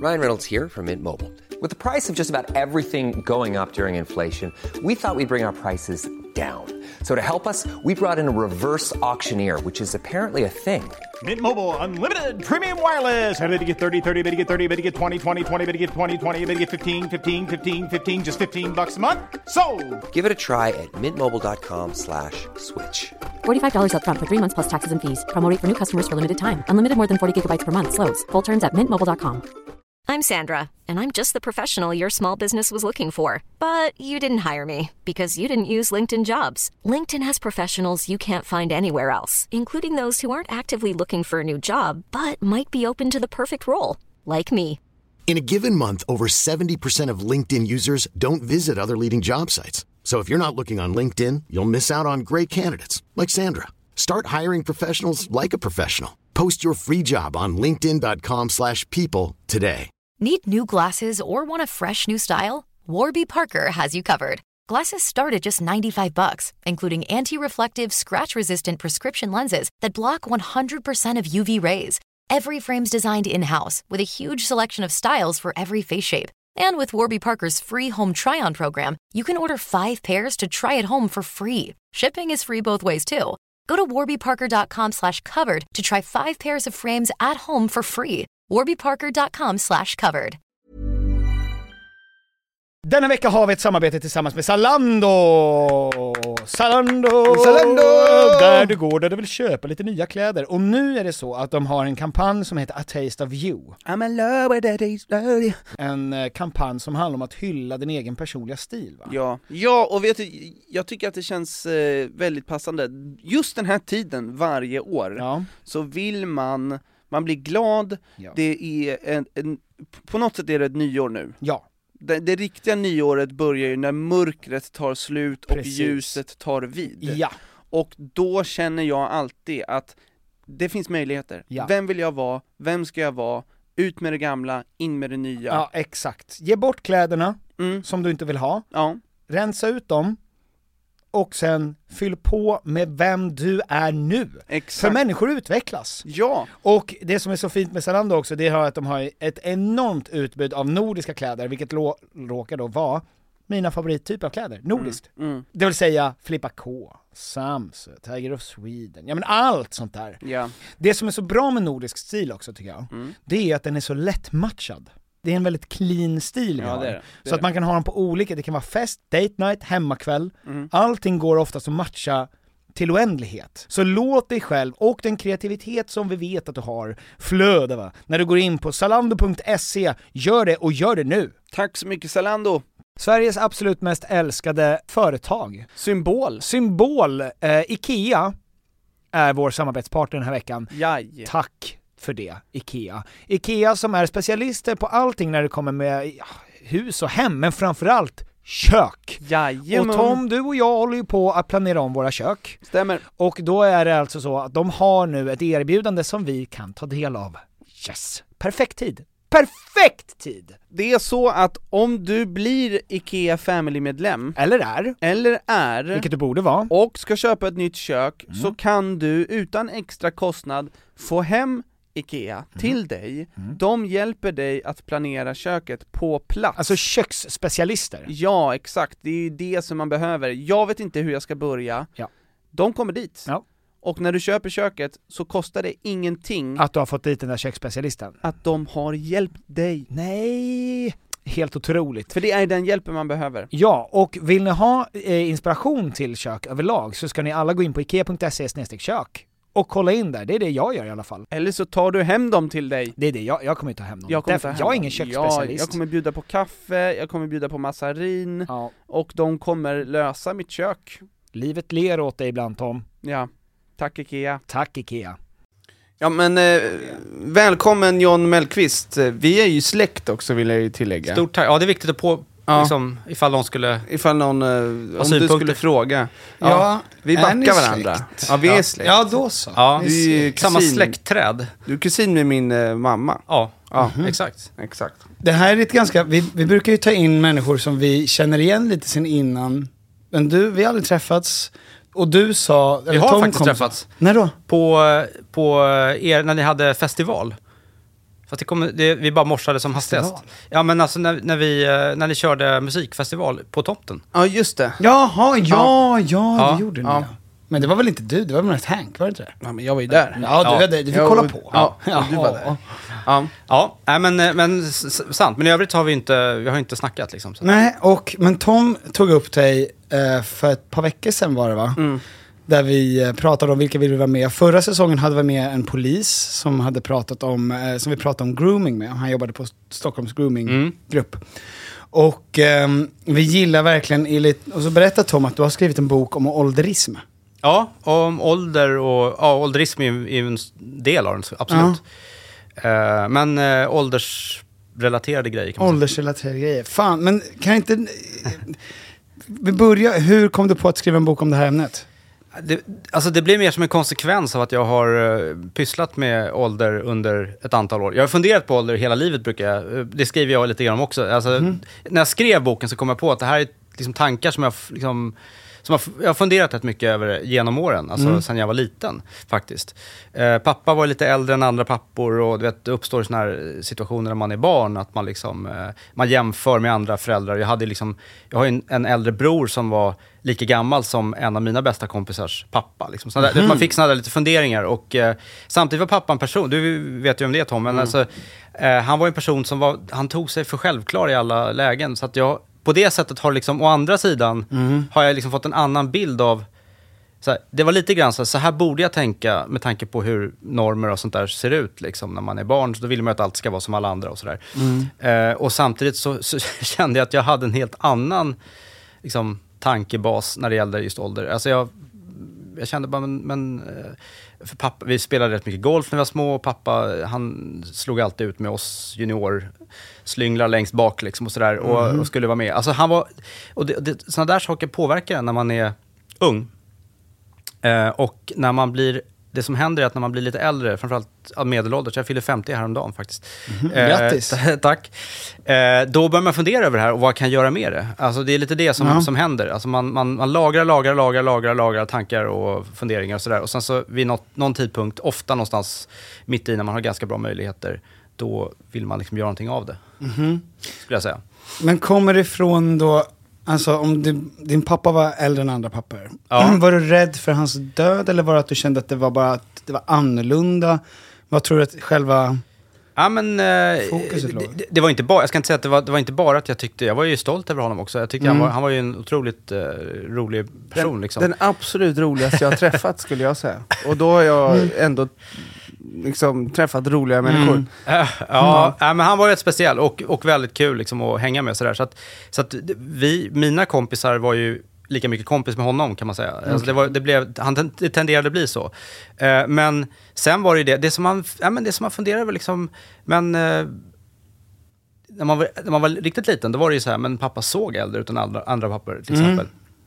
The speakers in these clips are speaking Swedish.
Ryan Reynolds here from Mint Mobile. With the price of just about everything going up during inflation, we thought we'd bring our prices down. So to help us, we brought in a reverse auctioneer, which is apparently a thing. Mint Mobile Unlimited Premium Wireless. How to get 30, 30, bit to get 30, bit to get 20, 20, 20, bit to get 20, 20, bit to get 15, 15, 15, 15, just $15 a month? Sold! Give it a try at mintmobile.com/switch. $45 up front for 3 months plus taxes and fees. Promo rate for new customers for limited time. Unlimited more than 40 gigabytes per month. Slows full terms at mintmobile.com. I'm Sandra, and I'm just the professional your small business was looking for. But you didn't hire me because you didn't use LinkedIn Jobs. LinkedIn has professionals you can't find anywhere else, including those who aren't actively looking for a new job, but might be open to the perfect role, like me. In a given month, over 70% of LinkedIn users don't visit other leading job sites. So if you're not looking on LinkedIn, you'll miss out on great candidates like Sandra. Start hiring professionals like a professional. Post your free job on linkedin.com/people today. Need new glasses or want a fresh new style? Warby Parker has you covered. Glasses start at just $95, including anti-reflective, scratch-resistant prescription lenses that block 100% of UV rays. Every frame's designed in-house with a huge selection of styles for every face shape. And with Warby Parker's free home try-on program, you can order 5 pairs to try at home for free. Shipping is free both ways, too. Go to warbyparker.com/covered to try 5 pairs of frames at home for free. warbyparker.com/covered. Denna vecka har vi ett samarbete tillsammans med Zalando. Zalando! Där du går där du vill köpa lite nya kläder. Och nu är det så att de har en kampanj som heter A Taste of You. I'm in love with a taste of you. En kampanj som handlar om att hylla din egen personliga stil, va? Ja, och vet du, jag tycker att det känns väldigt passande. Just den här tiden varje år så vill man blir glad. Det är på något sätt är det ett nyår nu. Ja. Det riktiga nyåret börjar ju när mörkret tar slut och ljuset tar vid. Ja. Och då känner jag alltid att det finns möjligheter. Ja. Vem vill jag vara? Vem ska jag vara? Ut med det gamla, in med det nya. Ja, exakt. Ge bort kläderna som du inte vill ha. Ja. Rensa ut dem. Och sen fyll på med vem du är nu. Exakt. För människor utvecklas. Ja. Och det som är så fint med Zalando också, det är att de har ett enormt utbud av nordiska kläder, vilket råkar då vara mina favorittyper av kläder, nordiskt. Det vill säga Filippa K, Samsö, Tiger of Sweden, ja men allt sånt där. Ja. Det som är så bra med nordisk stil också tycker jag, det är att den är så lättmatchad. Det är en väldigt clean stil vi har. Det så att man kan ha dem på olika, det kan vara fest, date night, hemmakväll. Allting går ofta att matcha till oändlighet. Så låt dig själv och den kreativitet som vi vet att du har flöda, va? När du går in på zalando.se, gör det och gör det nu. Tack så mycket Zalando. Sveriges absolut mest älskade företag. Symbol. IKEA är vår samarbetspartner den här veckan. Jaj. Tack för det, IKEA som är specialister på allting när det kommer med hus och hem, men framförallt kök. Jajamän. Och Tom, du och jag håller ju på att planera om våra kök. Stämmer. Och då är det alltså så att de har nu ett erbjudande som vi kan ta del av. Yes, perfekt tid. Det är så att om du blir IKEA Family-medlem eller är, vilket du borde vara, och ska köpa ett nytt kök, så kan du utan extra kostnad få hem IKEA till dig. De hjälper dig att planera köket på plats. Alltså köksspecialister. Ja, exakt. Det är ju det som man behöver. Jag vet inte hur jag ska börja. Ja. De kommer dit. Ja. Och när du köper köket så kostar det ingenting att du har fått dit den där köksspecialisten. Att de har hjälpt dig. Nej, helt otroligt. För det är den hjälpen man behöver. Ja, och vill ni ha inspiration till kök överlag så ska ni alla gå in på ikea.se/kök och kolla in där. Det är det jag gör i alla fall. Eller så tar du hem dem till dig. Det är det, jag kommer ta hem dem. Jag är ingen köksspecialist. Jag kommer bjuda på kaffe, jag kommer bjuda på massarin. Ja. Och de kommer lösa mitt kök. Livet ler åt dig ibland, Tom. Ja, tack IKEA. Tack IKEA. Ja men välkommen John Mellqvist. Vi är ju släkt också, vill jag ju tillägga. Stort tack. Ja, det är viktigt att liksom, ifall någon om du skulle fråga. Ja, vi backar varandra. Ja, vi är släkt. Ja, då så. Ja, du är samma släktträd. Du är kusin med min mamma. Ja, exakt. Det här är ett ganska, vi brukar ju ta in människor som vi känner igen lite sen innan. Men vi har aldrig träffats. Och du sa... Vi har faktiskt träffats. När då? På er, när ni hade festival. Fast vi bara morsade som hastigast. Ja, men alltså när ni körde musikfestival på Tomten. Ja, just det. Jaha, det gjorde ni. Ja. Men det var väl inte du, det var väl Hank, var det inte det? Ja, men jag var ju där. Ja, du fick kolla på. Ja, du var där. Ja, men sant. Men i övrigt har vi har inte snackat liksom. Så. Nej, men Tom tog upp dig för ett par veckor sedan var det va? Där vi pratade om vilka vi ville vara med. Förra säsongen hade vi med en polis som hade pratat om, som vi pratade om grooming med. Han jobbade på Stockholms groominggrupp. Och vi gillar verkligen, och så berättade Tom att du har skrivit en bok om ålderism. Ja, om ålder och ålderism är en del av den, absolut. Men åldersrelaterade grejer kan man säga. Åldersrelaterade grejer. Fan, men kan inte... Vi börjar, hur kom du på att skriva en bok om det här ämnet? Det blir mer som en konsekvens av att jag har pysslat med ålder under ett antal år. Jag har funderat på ålder hela livet, det skriver jag lite grann om också. När jag skrev boken så kom jag på att det här är liksom tankar som jag har funderat rätt mycket över genom åren, sen jag var liten faktiskt. Pappa var lite äldre än andra pappor och du vet, det uppstår såna här situationer när man är barn att man liksom man jämför med andra föräldrar. Jag har ju en äldre bror som var lika gammal som en av mina bästa kompisars pappa liksom. Man fick såna där lite funderingar och samtidigt var pappa en person, du vet ju om det Tom, men han var en person som han tog sig för självklar i alla lägen, så att jag på det sättet har liksom, å andra sidan har jag liksom fått en annan bild av det var lite grann så här borde jag tänka med tanke på hur normer och sånt där ser ut liksom, när man är barn, så då vill man att allt ska vara som alla andra och sådär. Och samtidigt så kände jag att jag hade en helt annan liksom, tankebas när det gällde just ålder. Alltså jag kände bara, för pappa, vi spelade rätt mycket golf när vi var små och pappa, han slog alltid ut med oss juniorslynglar längst bak liksom och sådär och skulle vara med. Alltså han var, och sådana där saker påverkar en när man är ung. Och när man blir, det som händer är att när man blir lite äldre, framförallt medelålders, jag fyller 50 häromdagen faktiskt. Grattis! Tack! Då börjar man fundera över det här och vad kan jag göra med det? Alltså det är lite det som händer. Alltså man lagrar tankar och funderingar och sådär. Och sen så vid någon tidpunkt, ofta någonstans mitt i när man har ganska bra möjligheter, då vill man liksom göra någonting av det. Skulle jag säga. Men kommer det ifrån då, alltså om din pappa var äldre än andra pappor, var du rädd för hans död eller var det att du kände att det var bara att det var annorlunda? Vad tror du att själva fokuset låg? Det var inte bara, jag ska inte säga att det var inte bara att jag var ju stolt över honom också. Jag tyckte han var ju en otroligt rolig person liksom. Den absolut roligaste jag har träffat skulle jag säga. Och då har jag ändå liksom träffat roliga människor. Men han var rätt speciell och väldigt kul liksom att hänga med sådär. Så att mina kompisar var ju lika mycket kompis med honom kan man säga. Alltså det tenderade att bli så. Men sen var det som man funderade över liksom, men när man var riktigt liten, då var det ju så här, men pappa såg äldre ut än andra pappor till exempel.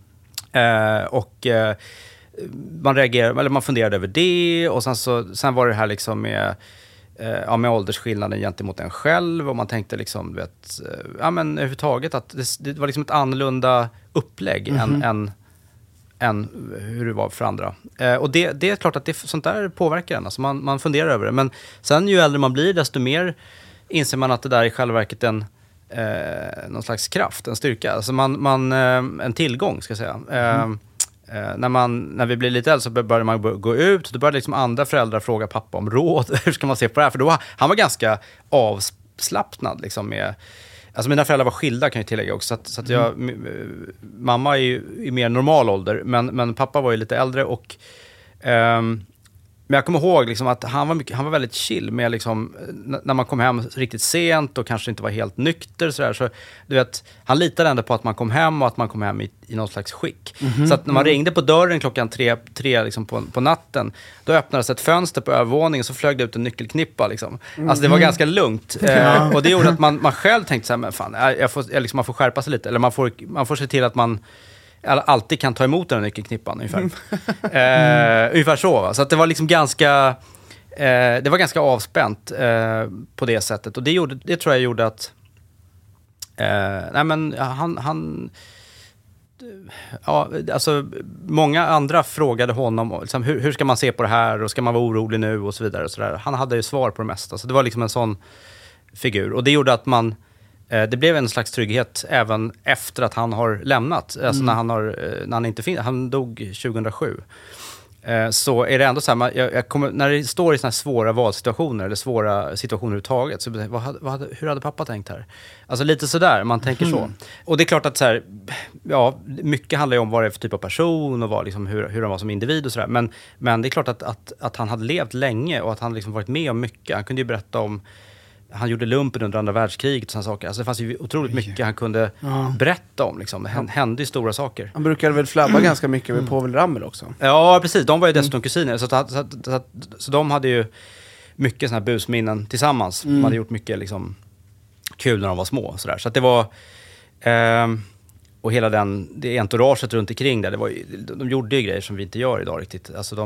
Man reagerade, eller man funderade över det, och sen var det här liksom med åldersskillnaden gentemot en själv, och man tänkte liksom, du vet, överhuvudtaget att det var liksom ett annorlunda upplägg än hur det var för andra. Och det är klart att sånt där påverkar en, alltså man funderar över det, men sen ju äldre man blir, desto mer inser man att det där är i själva verket någon slags kraft, en styrka, alltså en tillgång ska jag säga. När vi blir lite äldre så började man gå ut, då började liksom andra föräldrar fråga pappa om råd. Hur ska man se på det här? För då han var ganska avslappnad liksom med, alltså mina föräldrar var skilda kan jag tillägga också, så att mamma är ju i mer normal ålder, men pappa var ju lite äldre och men jag kommer ihåg liksom att han var väldigt chill med liksom, när man kom hem riktigt sent och kanske inte var helt nykter så du vet, han litade ändå på att man kom hem och att man kom hem i någon slags skick. Så att när man ringde på dörren klockan 3 liksom på natten, då öppnades ett fönster på övervåningen, så flög det ut en nyckelknippa liksom. Alltså det var ganska lugnt. Och det gjorde att man själv tänkte så här, men fan, man får skärpa sig lite, eller man får se till att man alltid kan ta emot den nyckelknippan ungefär. Ungefär så, va? Så att det var liksom ganska avspänt på det sättet, och det tror jag gjorde att ja, alltså många andra frågade honom liksom, hur ska man se på det här och ska man vara orolig nu och så vidare. Och så där. Han hade ju svar på det mesta, så det var liksom en sån figur. Och det gjorde att det blev en slags trygghet även efter att han har lämnat. Alltså när han inte finns, han dog 2007. Så är det ändå så här, när det står i såna här svåra valsituationer eller svåra situationer överhuvudtaget, så hur hade pappa tänkt här? Alltså lite sådär, man tänker så. Och det är klart att så här, ja, mycket handlar ju om vad det är för typ av person och vad, liksom, hur han var som individ och sådär. Men det är klart att han hade levt länge och att han liksom varit med om mycket. Han kunde ju berätta om, han gjorde lumpen under andra världskriget och sådana saker. Alltså det fanns ju otroligt mycket han kunde berätta om. Liksom. Det hände ju stora saker. Han brukade väl flabba ganska mycket med Povel Ramel också. Ja, precis. De var ju dessutom kusiner. Så de hade ju mycket sådana här busminnen tillsammans. De hade gjort mycket liksom, kul när de var små. Så att det var... och hela det entouraget runt omkring där, de gjorde ju grejer som vi inte gör idag riktigt. Alltså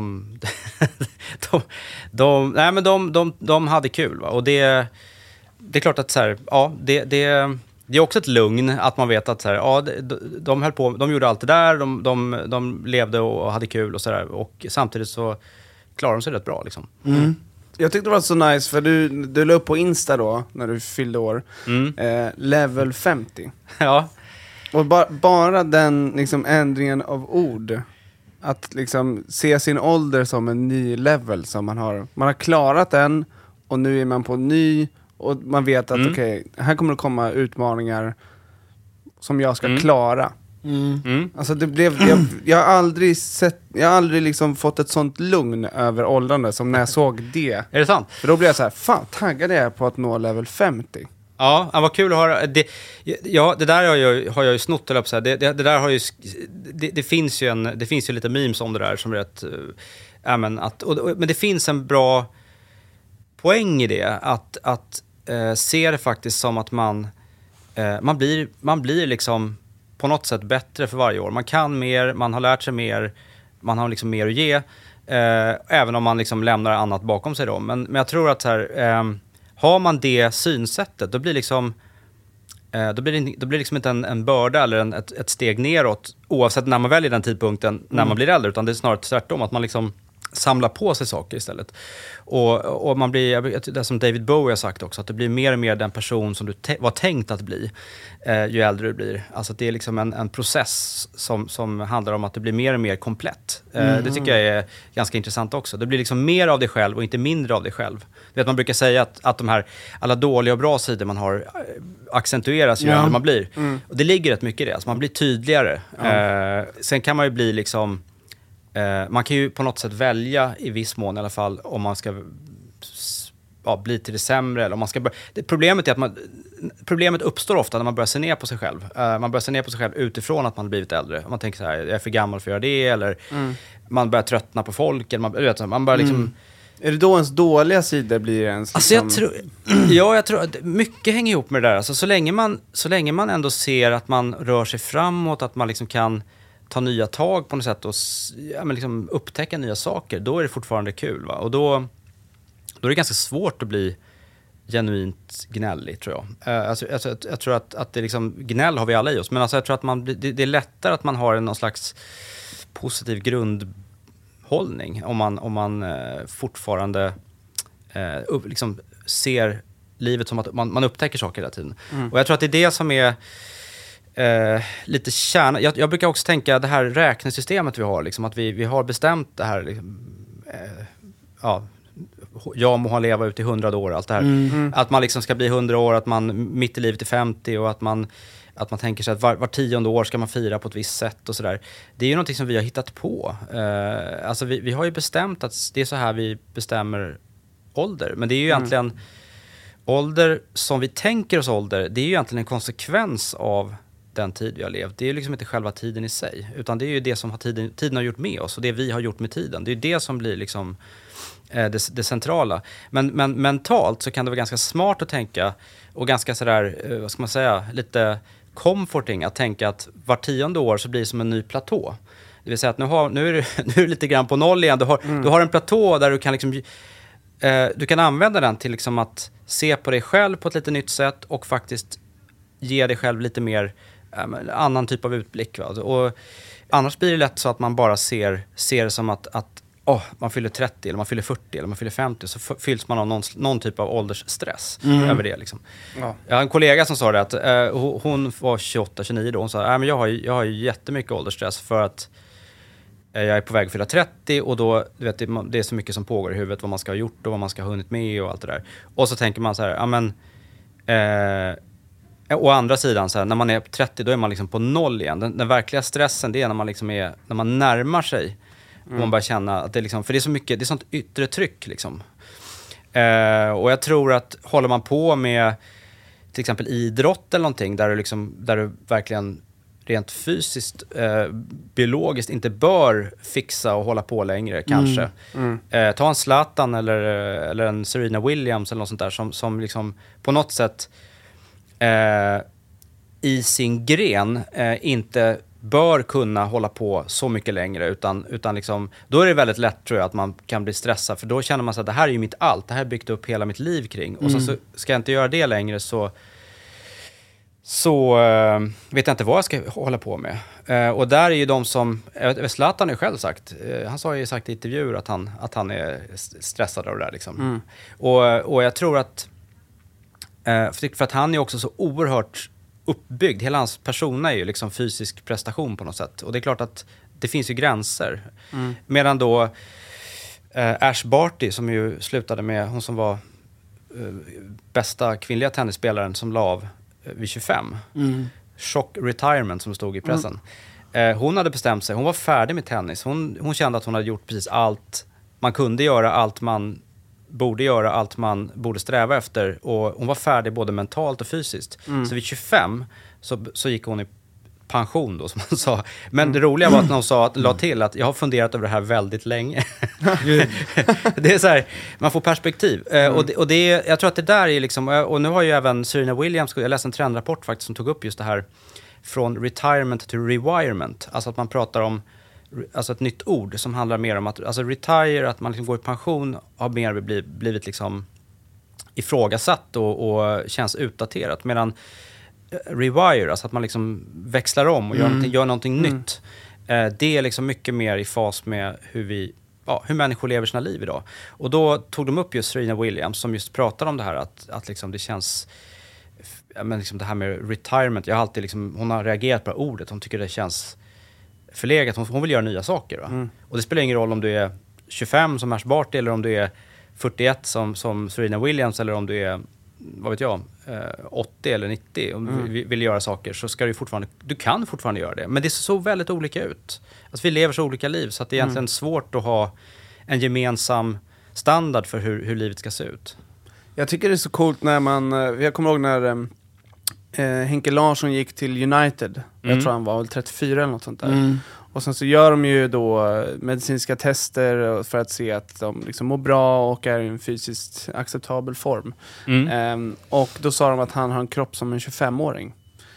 de hade kul, va? Och det är klart att så här, ja, det är också ett lugn att man vet att så här, ja, de höll på, de gjorde allt det där, de levde och hade kul och sådär, och samtidigt så klarade de sig rätt bra liksom. Jag tyckte det var så nice, för du la upp på Insta då, när du fyllde år, level 50. Ja. Och bara den liksom ändringen av ord, att liksom se sin ålder som en ny level som man har klarat den, och nu är man på ny, och man vet att okej, här kommer det komma utmaningar som jag ska klara. Alltså det blev, jag har aldrig liksom fått ett sånt lugn över åldrande som när jag såg det. Är det sant? För då blev jag så här, fan, taggad jag på att nå level 50. Ja, vad kul att höra. Det där har jag ju snott, eller så. Det där har ju, det finns ju lite memes om det där som är rätt, men det finns en bra poäng i det, att se det faktiskt som att man blir liksom på något sätt bättre för varje år. Man kan mer, man har lärt sig mer, man har liksom mer att ge, även om man liksom lämnar annat bakom sig då. Men jag tror att så här, har man det synsättet, då blir liksom då blir det liksom inte en börda eller ett steg neråt, oavsett när man väljer den tidpunkten när man blir äldre, utan det är snarare tvärtom, att man liksom samlar på sig saker istället. Och man blir, det som David Bowie har sagt också, att det blir mer och mer den person som du var tänkt att bli ju äldre du blir. Alltså att det är liksom en process som handlar om att det blir mer och mer komplett. Det tycker jag är ganska intressant också. Det blir liksom mer av dig själv och inte mindre av dig själv. Det man brukar säga att de här alla dåliga och bra sidor man har accentueras ju äldre man blir. Och det ligger rätt mycket i det. Alltså man blir tydligare. Sen kan man ju bli liksom, man kan ju på något sätt välja i viss mån i alla fall, om man ska bli till det sämre, eller om man ska problemet är att problemet uppstår ofta när man börjar se ner på sig själv. Man börjar se ner på sig själv utifrån att man blivit äldre. Man tänker så här, jag är för gammal för att göra det, eller man börjar tröttna på folk, eller man börjar liksom... Är det då ens dåliga sidor blir ens liksom... Alltså jag tror att mycket hänger ihop med det där. Alltså så länge man ändå ser att man rör sig framåt, att man liksom kan ta nya tag på något sätt och liksom upptäcka nya saker, då är det fortfarande kul, va? Och då är det ganska svårt att bli genuint gnällig, tror jag. Jag tror att det liksom, gnäll har vi alla i oss, men alltså jag tror att det är lättare att man har någon slags positiv grundhållning om man fortfarande liksom ser livet som att man upptäcker saker hela tiden. Och jag tror att det är det som är lite kärna. Jag brukar också tänka det här räknesystemet vi har, liksom, att vi har bestämt det här liksom, jag må ha leva ut i 100 år, allt det här. Att man liksom ska bli 100 år, att man mitt i livet är 50, och att man tänker sig att var 10:e år ska man fira på ett visst sätt och sådär. Det är ju någonting som vi har hittat på. Alltså vi har ju bestämt att det är så här vi bestämmer ålder. Men det är ju egentligen ålder som vi tänker oss ålder, det är ju egentligen en konsekvens av den tid vi har levt. Det är ju liksom inte själva tiden i sig, utan det är ju det som tiden har gjort med oss, och det vi har gjort med tiden. Det är ju det som blir liksom det centrala. Men mentalt så kan det vara ganska smart att tänka, och ganska sådär, vad ska man säga, lite comforting att tänka att var 10:e år så blir det som en ny platå. Det vill säga att nu är det lite grann på noll igen. Du har en platå där du kan liksom, du kan använda den till liksom att se på dig själv på ett lite nytt sätt, och faktiskt ge dig själv lite mer annan typ av utblick. Va? Och annars blir det lätt så att man bara ser det som att man fyller 30 eller man fyller 40 eller man fyller 50, så fylls man av någon typ av åldersstress över det liksom. Ja. Jag har en kollega som sa det att hon var 28-29 då, hon sa men jag har ju jättemycket åldersstress för att jag är på väg att fylla 30 och då, du vet, det är så mycket som pågår i huvudet, vad man ska ha gjort och vad man ska ha hunnit med och allt det där. Och så tänker man så här, å andra sidan så här, när man är 30 då är man liksom på noll igen. Den verkliga stressen, det är när man liksom när man närmar sig och man börjar känna att det liksom, för det är så mycket, det är sånt yttre tryck liksom. Och jag tror att håller man på med till exempel idrott eller någonting där du verkligen rent fysiskt, biologiskt inte bör fixa och hålla på längre kanske. Ta en Zlatan eller en Serena Williams eller något sånt där som liksom på något sätt i sin gren inte bör kunna hålla på så mycket längre utan liksom, då är det väldigt lätt tror jag att man kan bli stressad, för då känner man sig att det här är ju mitt allt, det här har byggt upp hela mitt liv kring och så ska jag inte göra det längre så vet jag inte vad jag ska hålla på med. Och där är ju de som, Zlatan har ju själv sagt, han har ju sagt i intervjuer att han är stressad av det där liksom. Och jag tror att för att han är också så oerhört uppbyggd, hela hans persona är ju liksom fysisk prestation på något sätt. Och det är klart att det finns ju gränser. Medan då Ash Barty som ju slutade med, hon som var bästa kvinnliga tennisspelaren som la av vid 25. Shock retirement som stod i pressen. Hon hade bestämt sig, hon var färdig med tennis. Hon kände att hon hade gjort precis allt man kunde göra, allt man borde göra, allt man borde sträva efter. Och hon var färdig både mentalt och fysiskt. Så vid 25 så gick hon i pension då, som man sa. Men det roliga var att hon la till att jag har funderat över det här väldigt länge. Det är så här, man får perspektiv. Och det är, jag tror att det där är liksom, och nu har ju även Serena Williams, jag läste en trendrapport faktiskt som tog upp just det här från retirement to rewirement. Alltså att man pratar om alltså ett nytt ord som handlar mer om att, alltså retire, att man liksom går i pension, har mer blivit liksom ifrågasatt och känns utdaterat, medan rewire, alltså att man liksom växlar om och gör någonting nytt. Det är liksom mycket mer i fas med hur människor lever sina liv idag. Och då tog de upp just Serena Williams som just pratade om det här att liksom det känns, men liksom det här med retirement, jag har alltid liksom, hon har reagerat på ordet, hon tycker det känns förlegat, hon vill göra nya saker. Va? Och det spelar ingen roll om du är 25 som Ash Barty eller om du är 41 som Serena Williams eller om du är, vad vet jag, 80 eller 90 om du vill göra saker, så ska du kan fortfarande göra det. Men det ser så väldigt olika ut. Alltså vi lever så olika liv så att det är egentligen svårt att ha en gemensam standard för hur livet ska se ut. Jag tycker det är så coolt när jag kommer ihåg när Henke Larsson gick till United. Jag tror han var väl 34 eller något sånt där. Och sen så gör de ju då medicinska tester för att se att de liksom mår bra och är i en fysiskt acceptabel form. Och då sa de att han har en kropp som en 25-åring.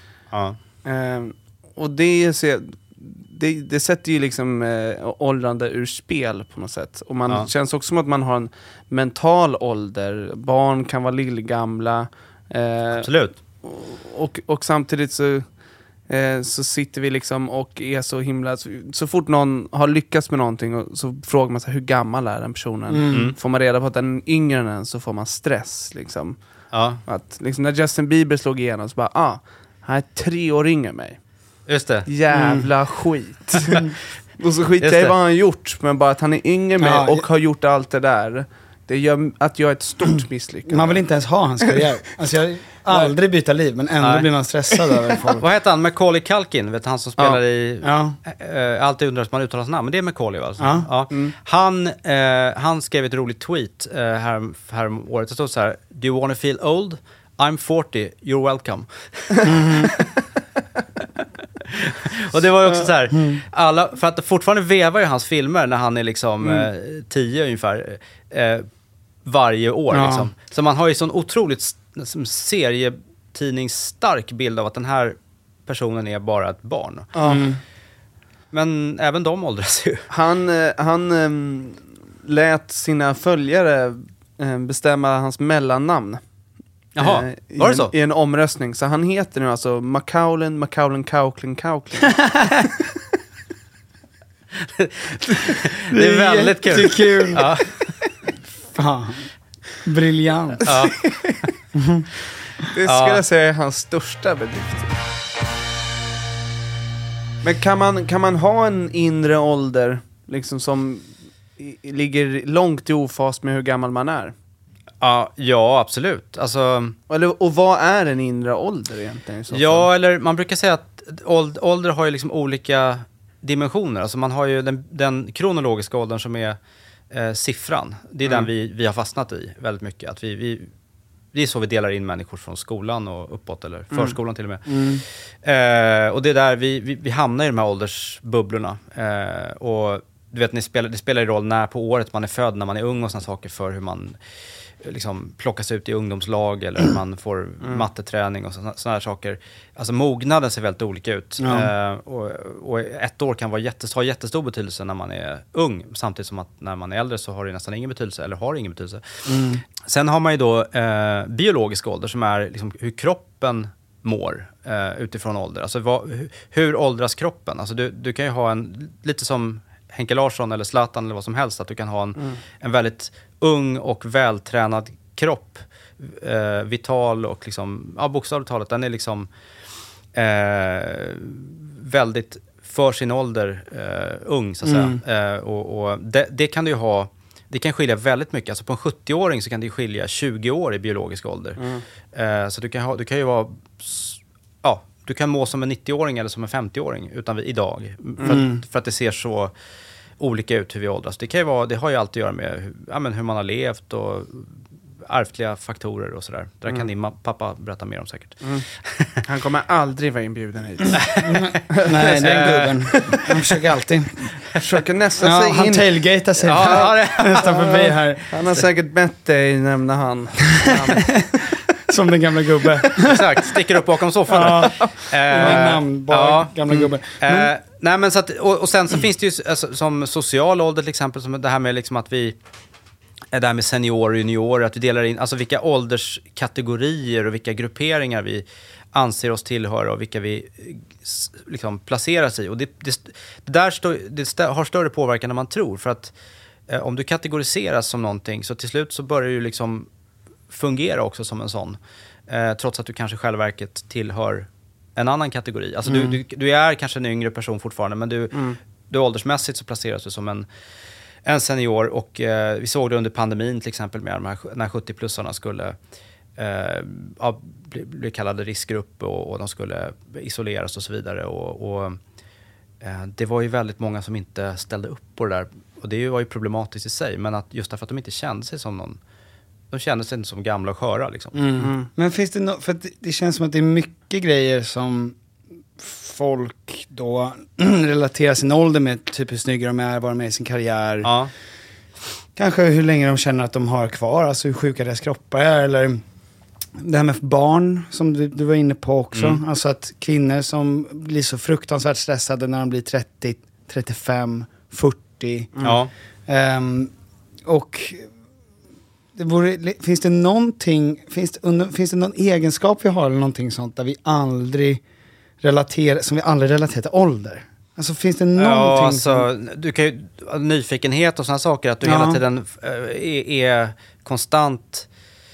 Och det sätter ju liksom åldrande ur spel på något sätt. Och man känns också som att man har en mental ålder. Barn kan vara lillgamla. Absolut. Och samtidigt så sitter vi liksom och är så himla, så fort någon har lyckats med någonting och så frågar man sig hur gammal är den personen. Får man reda på att den är yngre än den så får man stress liksom. Att liksom när Justin Bieber slog igenom så bara han är 3 år yngre än mig. Just det. Jävla skit. Och så skiter jag i vad han gjort, men bara att han är yngre än mig och har gjort allt det där. Det gör att jag är ett stort misslyckande. Man vill inte ens ha hans karriär. Alltså jag aldrig byta liv, men ändå blir man stressad över folk. Vad heter han? Macaulay Culkin, vet han som spelar i... alltid undrar att man uttalar hans namn, men det är Macaulay alltså. Han skrev ett roligt tweet här om året. Det stod så här: Do you wanna feel old? I'm 40, you're welcome. Och det var ju också så här, för att fortfarande vevar ju hans filmer när han är liksom 10 ungefär varje år liksom. Så man har ju sån otroligt serietidningsstark bild av att den här personen är bara ett barn. Men även de åldras ju. Han lät sina följare bestämma hans mellannamn. Jaha, var det så? I en omröstning. Så han heter nu alltså Macaulay Culkin. Det är väldigt kul. Jättekul. Ja. Fan. Briljant. Ja. Det skulle jag säga är hans största bedrift. Men kan man ha en inre ålder liksom som ligger långt i ofas med hur gammal man är? Ja, absolut. Alltså, och vad är en inre ålder egentligen? Ja, eller man brukar säga att ålder har ju liksom olika dimensioner. Alltså man har ju den kronologiska åldern som är siffran. Det är den vi har fastnat i väldigt mycket. Att det är så vi delar in människor från skolan och uppåt, eller förskolan till och med. Och det är där vi hamnar i de här åldersbubblorna. Och du vet, det spelar roll när på året man är född, när man är ung och såna saker för hur man liksom plockas ut i ungdomslag eller hur man får matteträning och såna här saker. Alltså mognaden ser väldigt olika ut. Och ett år kan ha jättestor betydelse när man är ung, samtidigt som att när man är äldre så har det nästan ingen betydelse, eller har ingen betydelse. Sen har man ju då biologisk ålder som är liksom hur kroppen mår utifrån ålder. Alltså hur åldras kroppen? Alltså du kan ju ha lite som Henke Larsson eller Zlatan eller vad som helst, att du kan ha en väldigt ung och vältränad kropp, vital och liksom, bokstavligt talat, den är liksom väldigt för sin ålder ung så att säga. Och det kan du ju ha, det kan skilja väldigt mycket. Alltså på en 70-åring så kan det skilja 20 år i biologisk ålder. Så du kan ju vara, du kan må som en 90-åring eller som en 50-åring idag. För att det ser så olika ut hur vi åldras. Det har ju alltid att göra med hur man har levt och ärftliga faktorer och sådär. Det där kan din pappa berätta mer om säkert. Han kommer aldrig vara inbjuden hit. Nej, den gubben. Han försöker alltid. Försöker nästan sig in. Han tailgatar sig nästan förbi här. Han har säkert bett dig nämna han. Som den gamla gubben. Exakt, sticker upp bakom soffan. Namn, bara gamla gubben. Nej, men så att, och sen så finns det ju alltså, som social ålder till exempel, som det här med liksom att vi är där med senior och junior, att vi delar in alltså vilka ålderskategorier och vilka grupperingar vi anser oss tillhöra och vilka vi liksom placeras i. Och det har större påverkan än man tror, för att om du kategoriseras som någonting så till slut så börjar du liksom fungera också som en sån, trots att du kanske självverket tillhör en annan kategori. Alltså du är kanske en yngre person fortfarande, men du åldersmässigt så placeras du som en senior. Och vi såg det under pandemin till exempel med de här, när 70-plussarna skulle bli kallade riskgrupp och de skulle isoleras och så vidare. Och det var ju väldigt många som inte ställde upp på det där. Och det var ju problematiskt i sig, men att just därför att de inte kände sig som någon. De kände sig inte som gamla och sköra liksom. Men finns det för att det känns som att det är mycket grejer som folk då relaterar sin ålder med, typ hur snygga de är, vad de är i sin karriär. Ja. Kanske hur länge de känner att de har kvar, alltså hur sjuka deras kroppar är, eller det här med barn som du var inne på också. Alltså att kvinnor som blir så fruktansvärt stressade när de blir 30, 35, 40. Ja. Och finns det någonting, finns det någon egenskap vi har eller någonting sånt där vi aldrig relaterar, som vi aldrig relaterar till ålder? Alltså finns det någonting? Ja, alltså, du kan ju, nyfikenhet och sådana saker, att du hela tiden är konstant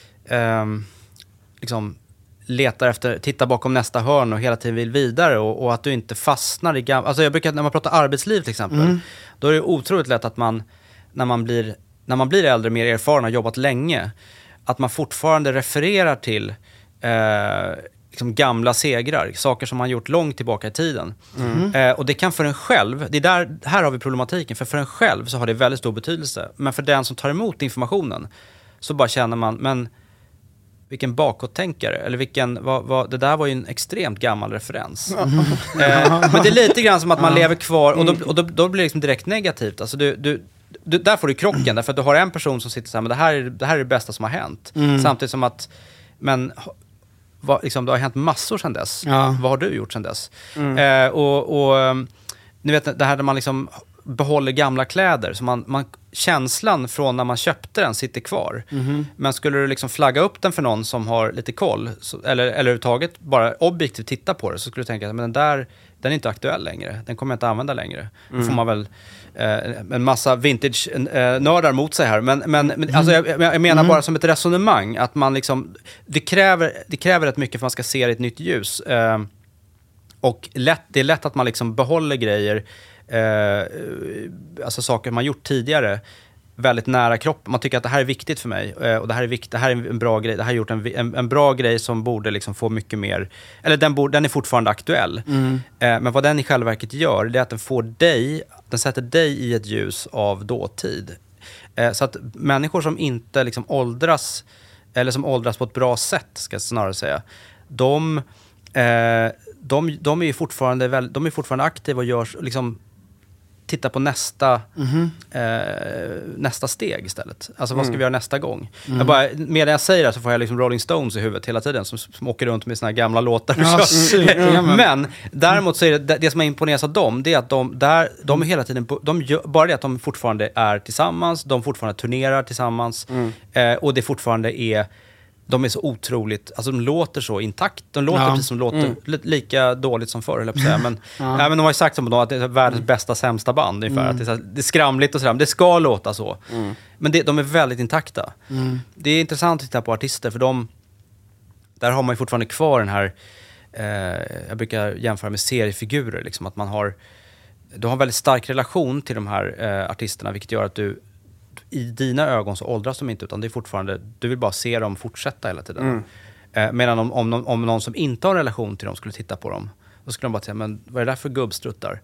liksom letar efter, tittar bakom nästa hörn och hela tiden vill vidare, och att du inte fastnar i gamla. Alltså jag brukar, när man pratar arbetsliv till exempel, då är det otroligt lätt att man när man blir äldre, mer erfaren och jobbat länge, att man fortfarande refererar till liksom gamla segrar, saker som man gjort långt tillbaka i tiden. Och det kan för en själv, här har vi problematiken, för en själv så har det väldigt stor betydelse, men för den som tar emot informationen så bara känner man, men vilken bakåttänkare, eller det där var ju en extremt gammal referens. Men det är lite grann som att man lever kvar, och då blir det liksom direkt negativt. Alltså där får du krocken, därför att du har en person som sitter så här, men det här är det bästa som har hänt. Samtidigt som att, men liksom, det har hänt massor sedan dess. Vad har du gjort sedan dess? Och ni vet, det här där man liksom behåller gamla kläder. Så man känslan från när man köpte den sitter kvar. Men skulle du liksom flagga upp den för någon som har lite koll, eller överhuvudtaget bara objektivt titta på det, så skulle du tänka att den är inte aktuell längre. Den kommer jag inte använda längre. Då får man väl en massa vintage-nördar mot sig här. Men alltså jag menar bara som ett resonemang att man liksom, det kräver rätt mycket för att man ska se det i ett nytt ljus. Och det är lätt att man liksom behåller grejer, alltså saker man gjort tidigare väldigt nära kroppen. Man tycker att det här är viktigt för mig, och det här är en bra grej. Det här har gjort en bra grej som borde liksom få mycket mer, eller den är fortfarande aktuell. Men vad den i själva verket gör, det är att den sätter dig i ett ljus av dåtid. Så att människor som inte liksom åldras, eller som åldras på ett bra sätt, ska jag snarare säga, de är ju fortfarande aktiva och gör liksom, titta på nästa steg istället. Alltså vad ska vi göra nästa gång? Medan jag säger det så får jag liksom Rolling Stones i huvudet hela tiden som åker runt med såna här gamla låtar. Men däremot så är det som är imponeras av dem, det är att de är hela tiden, bara det att de fortfarande är tillsammans, de fortfarande turnerar tillsammans, och det fortfarande är, de är så otroligt, alltså de låter så intakt. De låter precis som låter lika dåligt som förr, eller på säga. Men även de har ju sagt som att det är världens bästa sämsta band ungefär. Att det är skramligt och sådär, men det ska låta så. Men de är väldigt intakta. Det är intressant att titta på artister, för där har man ju fortfarande kvar den här, jag brukar jämföra med seriefigurer, liksom, att du har en väldigt stark relation till de här artisterna, vilket gör att du i dina ögon så åldras de inte, utan det är fortfarande, du vill bara se dem fortsätta hela tiden. Medan om någon som inte har en relation till dem skulle titta på dem, då skulle de bara säga, men vad är det där för gubbstruttar?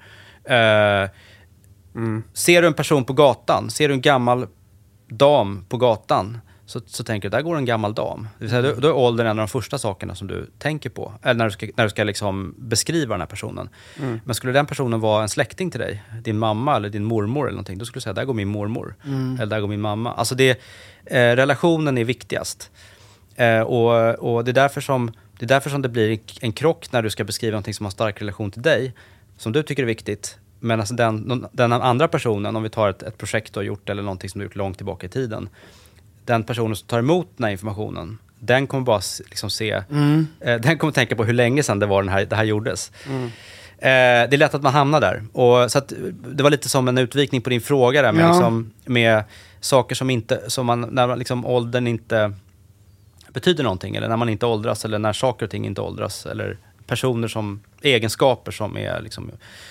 Ser du en person på gatan, ser du en gammal dam på gatan, så tänker du, där går en gammal dam. Det vill säga, då är åldern en av de första sakerna som du tänker på, eller när du ska liksom beskriva den här personen. Men skulle den personen vara en släkting till dig, din mamma eller din mormor eller någonting, då skulle du säga, där går min mormor, eller där går min mamma. Alltså relationen är viktigast. Och det är därför som det blir en krock när du ska beskriva någonting som har stark relation till dig, som du tycker är viktigt. Men alltså den andra personen, om vi tar ett projekt du har gjort eller någonting som du har gjort långt tillbaka i tiden, den personen som tar emot den här informationen, den kommer bara liksom se, den kommer tänka på hur länge sedan det var det här gjordes. Det är lätt att man hamnar där. Och så att det var lite som en utvikning på din fråga där, med saker när liksom åldern inte betyder någonting, eller när man inte åldras, eller när saker och ting inte åldras, eller personer som egenskaper som är liksom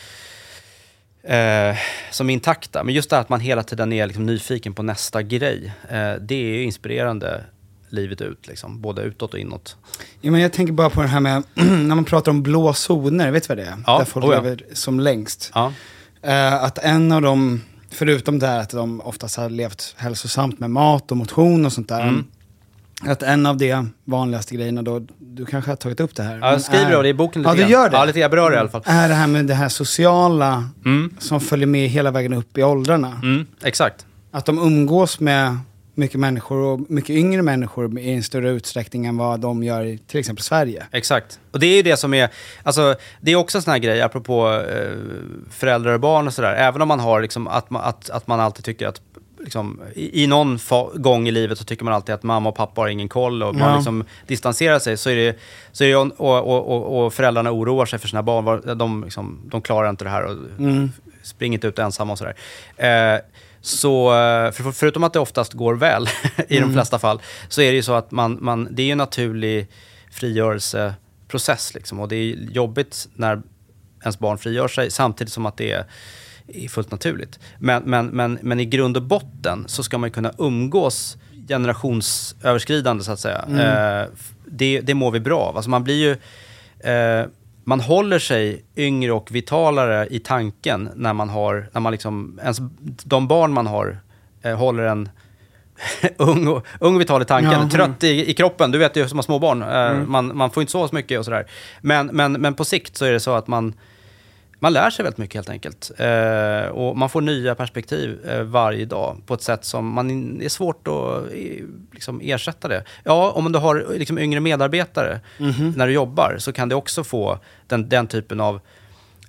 som är intakta. Men just det att man hela tiden är liksom nyfiken på nästa grej, det är ju inspirerande livet ut, liksom, både utåt och inåt. Ja, men jag tänker bara på det här med när man pratar om blå zoner, vet du vad det är? Ja, där folk lever som längst. Ja. Att en av dem, förutom det här att de oftast har levt hälsosamt med mat och motion och sånt där, att en av de vanligaste grejerna då, du kanske har tagit upp det här. Ja, jag skriver det i boken lite grann. Ja, du gör det? Ja, lite, jag berör det i alla fall. Är det här med det här sociala som följer med hela vägen upp i åldrarna. Exakt. Att de umgås med mycket människor, och mycket yngre människor i en större utsträckning än vad de gör i till exempel Sverige. Exakt. Och det är ju det som är, alltså det är också en sån här grej apropå föräldrar och barn och sådär. Även om man har liksom att man alltid tycker att liksom, i någon gång i livet så tycker man alltid att mamma och pappa har ingen koll, och man liksom distanserar sig, så är det och föräldrarna oroar sig för sina barn, de klarar inte det här och springer inte ut ensamma och sådär. Så förutom att det oftast går väl i de flesta fall, så är det ju så att det är ju en naturlig frigörelseprocess liksom, och det är jobbigt när ens barn frigör sig, samtidigt som att det är fullt naturligt. Men i grund och botten så ska man kunna umgås generationsöverskridande, så att säga. Det mår vi bra av. Alltså man blir ju man håller sig yngre och vitalare i tanken när man liksom, de barn man har håller en ung och vital i tanken, trött i kroppen. Du vet ju som har små barn, man får inte så mycket och sådär. Men på sikt så är det så att man lär sig väldigt mycket helt enkelt. Och man får nya perspektiv varje dag på ett sätt som det är svårt att liksom ersätta det. Ja, om du har liksom yngre medarbetare när du jobbar, så kan det också få den typen av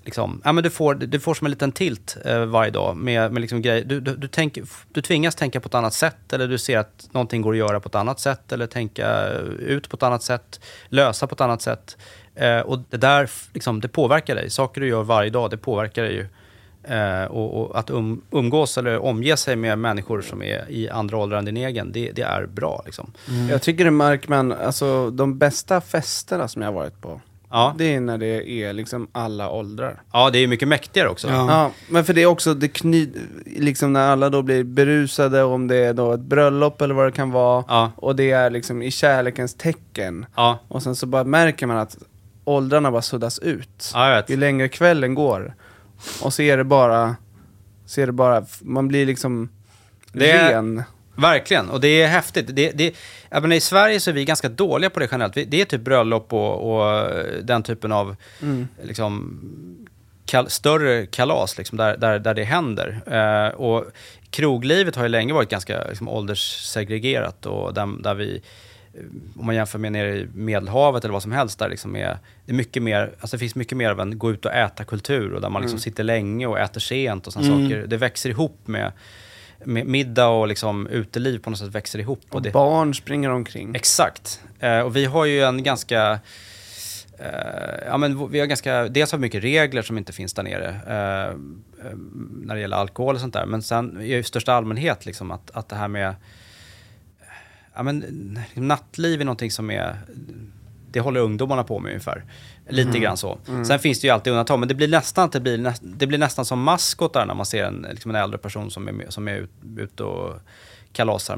liksom, ja men du får som en liten tilt varje dag med liksom grejer. Du tvingas tänka på ett annat sätt, eller du ser att någonting går att göra på ett annat sätt, eller tänka ut på ett annat sätt, lösa på ett annat sätt. Och det där liksom, det påverkar dig. Saker du gör varje dag, det påverkar dig ju. Och att umgås eller omge sig med människor som är i andra åldrar än din egen, det är bra liksom. Jag tycker det märker man, alltså de bästa festerna som jag har varit på, det är när det är liksom alla åldrar. Ja, det är mycket mäktigare också. Ja, men för det är också liksom när alla då blir berusade, om det är då ett bröllop eller vad det kan vara, och det är liksom i kärlekens tecken. Och sen så bara märker man att åldrarna bara suddas ut. Ju längre kvällen går. Och så är det bara man blir liksom ren. Verkligen, och det är häftigt. Jag menar, i Sverige så är vi ganska dåliga på det generellt. Det är typ bröllop och den typen av liksom, större kalas liksom, där det händer. Och kroglivet har ju länge varit ganska liksom, ålderssegregerat, och där vi, om man jämför med nere i Medelhavet eller vad som helst, där liksom det är mycket mer, alltså det finns mycket mer av en gå ut och äta kultur, och där man liksom sitter länge och äter sent och sådana saker. Det växer ihop med middag och liksom uteliv på något sätt växer ihop. Och barn springer omkring. Exakt. Och vi har ju en ganska men vi har ganska, dels har vi mycket regler som inte finns där nere när det gäller alkohol och sånt där, men sen i största allmänhet liksom att det här med nattliv är någonting som det håller ungdomarna på med ungefär. Lite grann så. Sen finns det ju alltid undantag, men det blir nästan som maskotar när man ser en äldre person som är ute och kalasar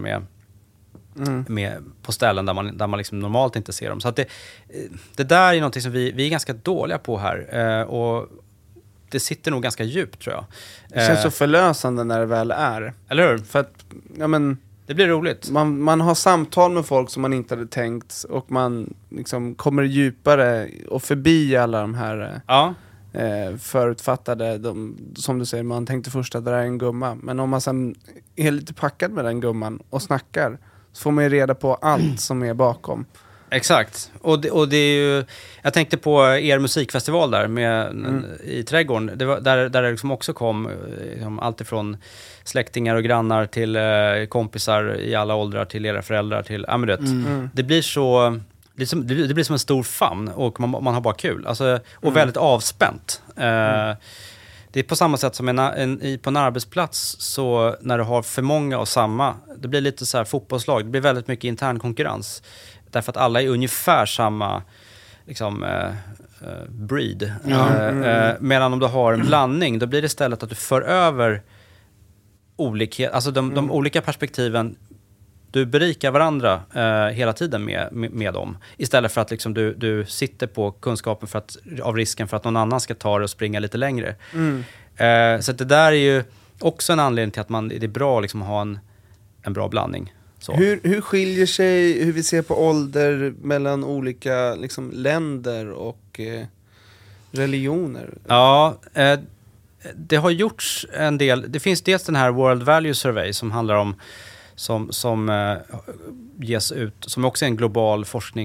med på ställen där man liksom normalt inte ser dem. Så att det där är någonting som vi är ganska dåliga på här, och det sitter nog ganska djupt, tror jag. Det känns så förlösande när det väl är. Eller hur? För att, det blir roligt. Man har samtal med folk som man inte hade tänkt, och man liksom kommer djupare och förbi alla de här förutfattade, som du säger, man tänkte först att det är en gumma, men om man sen är lite packad med den gumman och snackar, så får man ju reda på allt som är bakom. Exakt. Och det är ju, jag tänkte på er musikfestival där i trädgården. Det var där det liksom också kom liksom, allt ifrån släktingar och grannar till kompisar i alla åldrar, till era föräldrar, till det blir så, det blir som en stor famn, och man har bara kul. Alltså, och väldigt avspänt. Det är på samma sätt som på en arbetsplats, så när du har för många och samma, det blir lite så här fotbollslag, det blir väldigt mycket intern konkurrens. Därför att alla är ungefär samma liksom, breed. Medan om du har en blandning, då blir det istället att du för över olikhet, alltså de olika perspektiven. Du berikar varandra hela tiden med dem. Istället för att liksom, du sitter på kunskapen av risken för att någon annan ska ta det och springa lite längre. Så att det där är ju också en anledning till att det är bra liksom, att ha en bra blandning. Hur skiljer sig hur vi ser på ålder mellan olika liksom, länder och religioner? Ja, det har gjorts en del. Det finns dels den här World Value Survey som handlar om som ges ut, som också är en global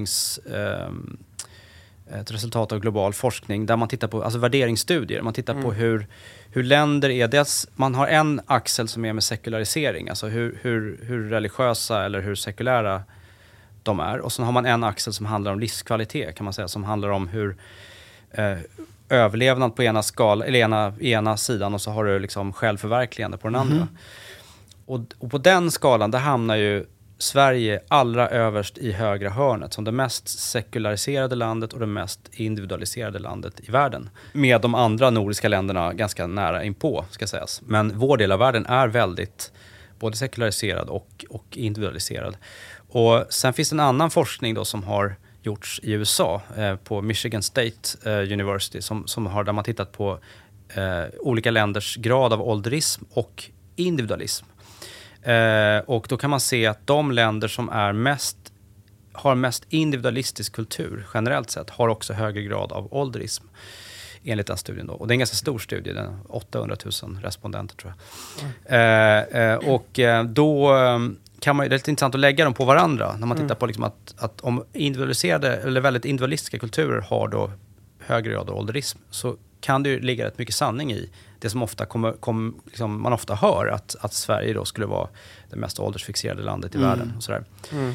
ett resultat av global forskning, där man tittar på värderingsstudier. Man tittar på hur länder är. Dels, man har en axel som är med sekularisering, alltså hur religiösa eller hur sekulära de är. Och sen har man en axel som handlar om livskvalitet, kan man säga, som handlar om hur överlevnad på ena sidan, och så har du liksom självförverkligande på den andra. Och på den skalan, där hamnar ju Sverige allra överst i högra hörnet, som det mest sekulariserade landet och det mest individualiserade landet i världen. Med de andra nordiska länderna ganska nära inpå, ska sägas. Men vår del av världen är väldigt både sekulariserad och individualiserad. Och sen finns det en annan forskning då som har gjorts i USA på Michigan State University, där man tittat på olika länders grad av ålderism och individualism. Och då kan man se att de länder som har mest individualistisk kultur generellt sett har också högre grad av ålderism, enligt den studien då. Och det är en ganska stor studie, den 800 000 respondenter, tror jag. Och då kan det är lite intressant att lägga dem på varandra när man tittar på liksom att om individualiserade eller väldigt individualistiska kulturer har då högre grad av ålderism, så kan det ju ligga rätt mycket sanning i det som ofta liksom man ofta hör, att Sverige då skulle vara det mest åldersfixerade landet i världen. Och sådär.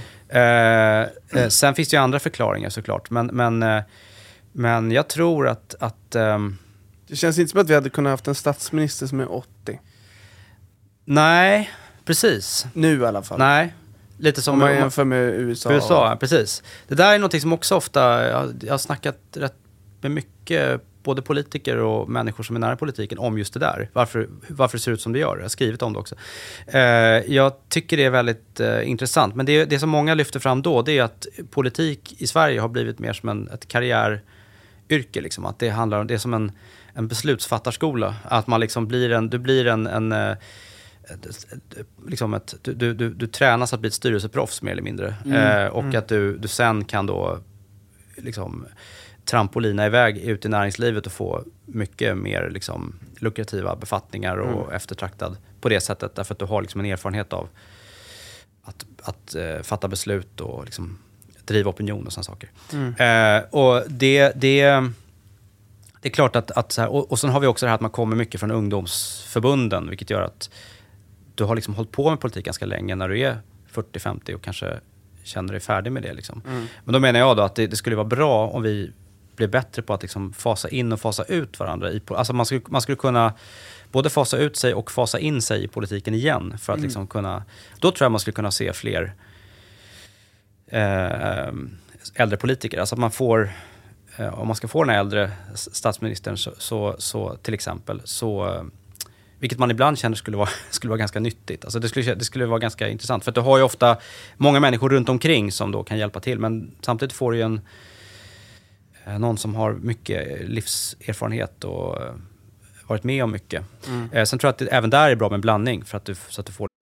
Sen finns det ju andra förklaringar såklart, men jag tror att det känns inte som att vi hade kunnat haft en statsminister som är 80. Nej, precis. Nu i alla fall. Nej. Lite som om man jämför med USA. USA, precis. Det där är något som också ofta, jag har snackat rätt med mycket, både politiker och människor som är nära politiken, om just det där. Varför det ser ut som det gör. Jag har skrivit om det också. Jag tycker det är väldigt intressant. Men det som många lyfter fram då, det är att politik i Sverige har blivit mer som ett karriäryrke. Liksom. Att det handlar om, det är som en beslutsfattarskola. Att man liksom du tränas att bli ett styrelseproffs mer eller mindre. Och att du sen kan då liksom trampolina iväg ut i näringslivet och få mycket mer liksom lukrativa befattningar och eftertraktad på det sättet, därför att du har liksom en erfarenhet av att fatta beslut och liksom driva opinion och sådana saker. Och det är klart att så här, och sen har vi också det här att man kommer mycket från ungdomsförbunden, vilket gör att du har liksom hållit på med politik ganska länge när du är 40-50 och kanske känner dig färdig med det. Liksom. Men då menar jag då att det skulle vara bra om vi blev bättre på att liksom fasa in och fasa ut varandra. Alltså man skulle kunna både fasa ut sig och fasa in sig i politiken igen. För att liksom kunna, då tror jag man skulle kunna se fler äldre politiker. Alltså att man får, om man ska få den här äldre statsministern så till exempel, så vilket man ibland känner skulle vara ganska nyttigt. Alltså det skulle vara ganska intressant. För att du har ju ofta många människor runt omkring som då kan hjälpa till. Men samtidigt får du ju någon som har mycket livserfarenhet och varit med om mycket. Sen tror jag att det även där är bra med en blandning. För att så att du får...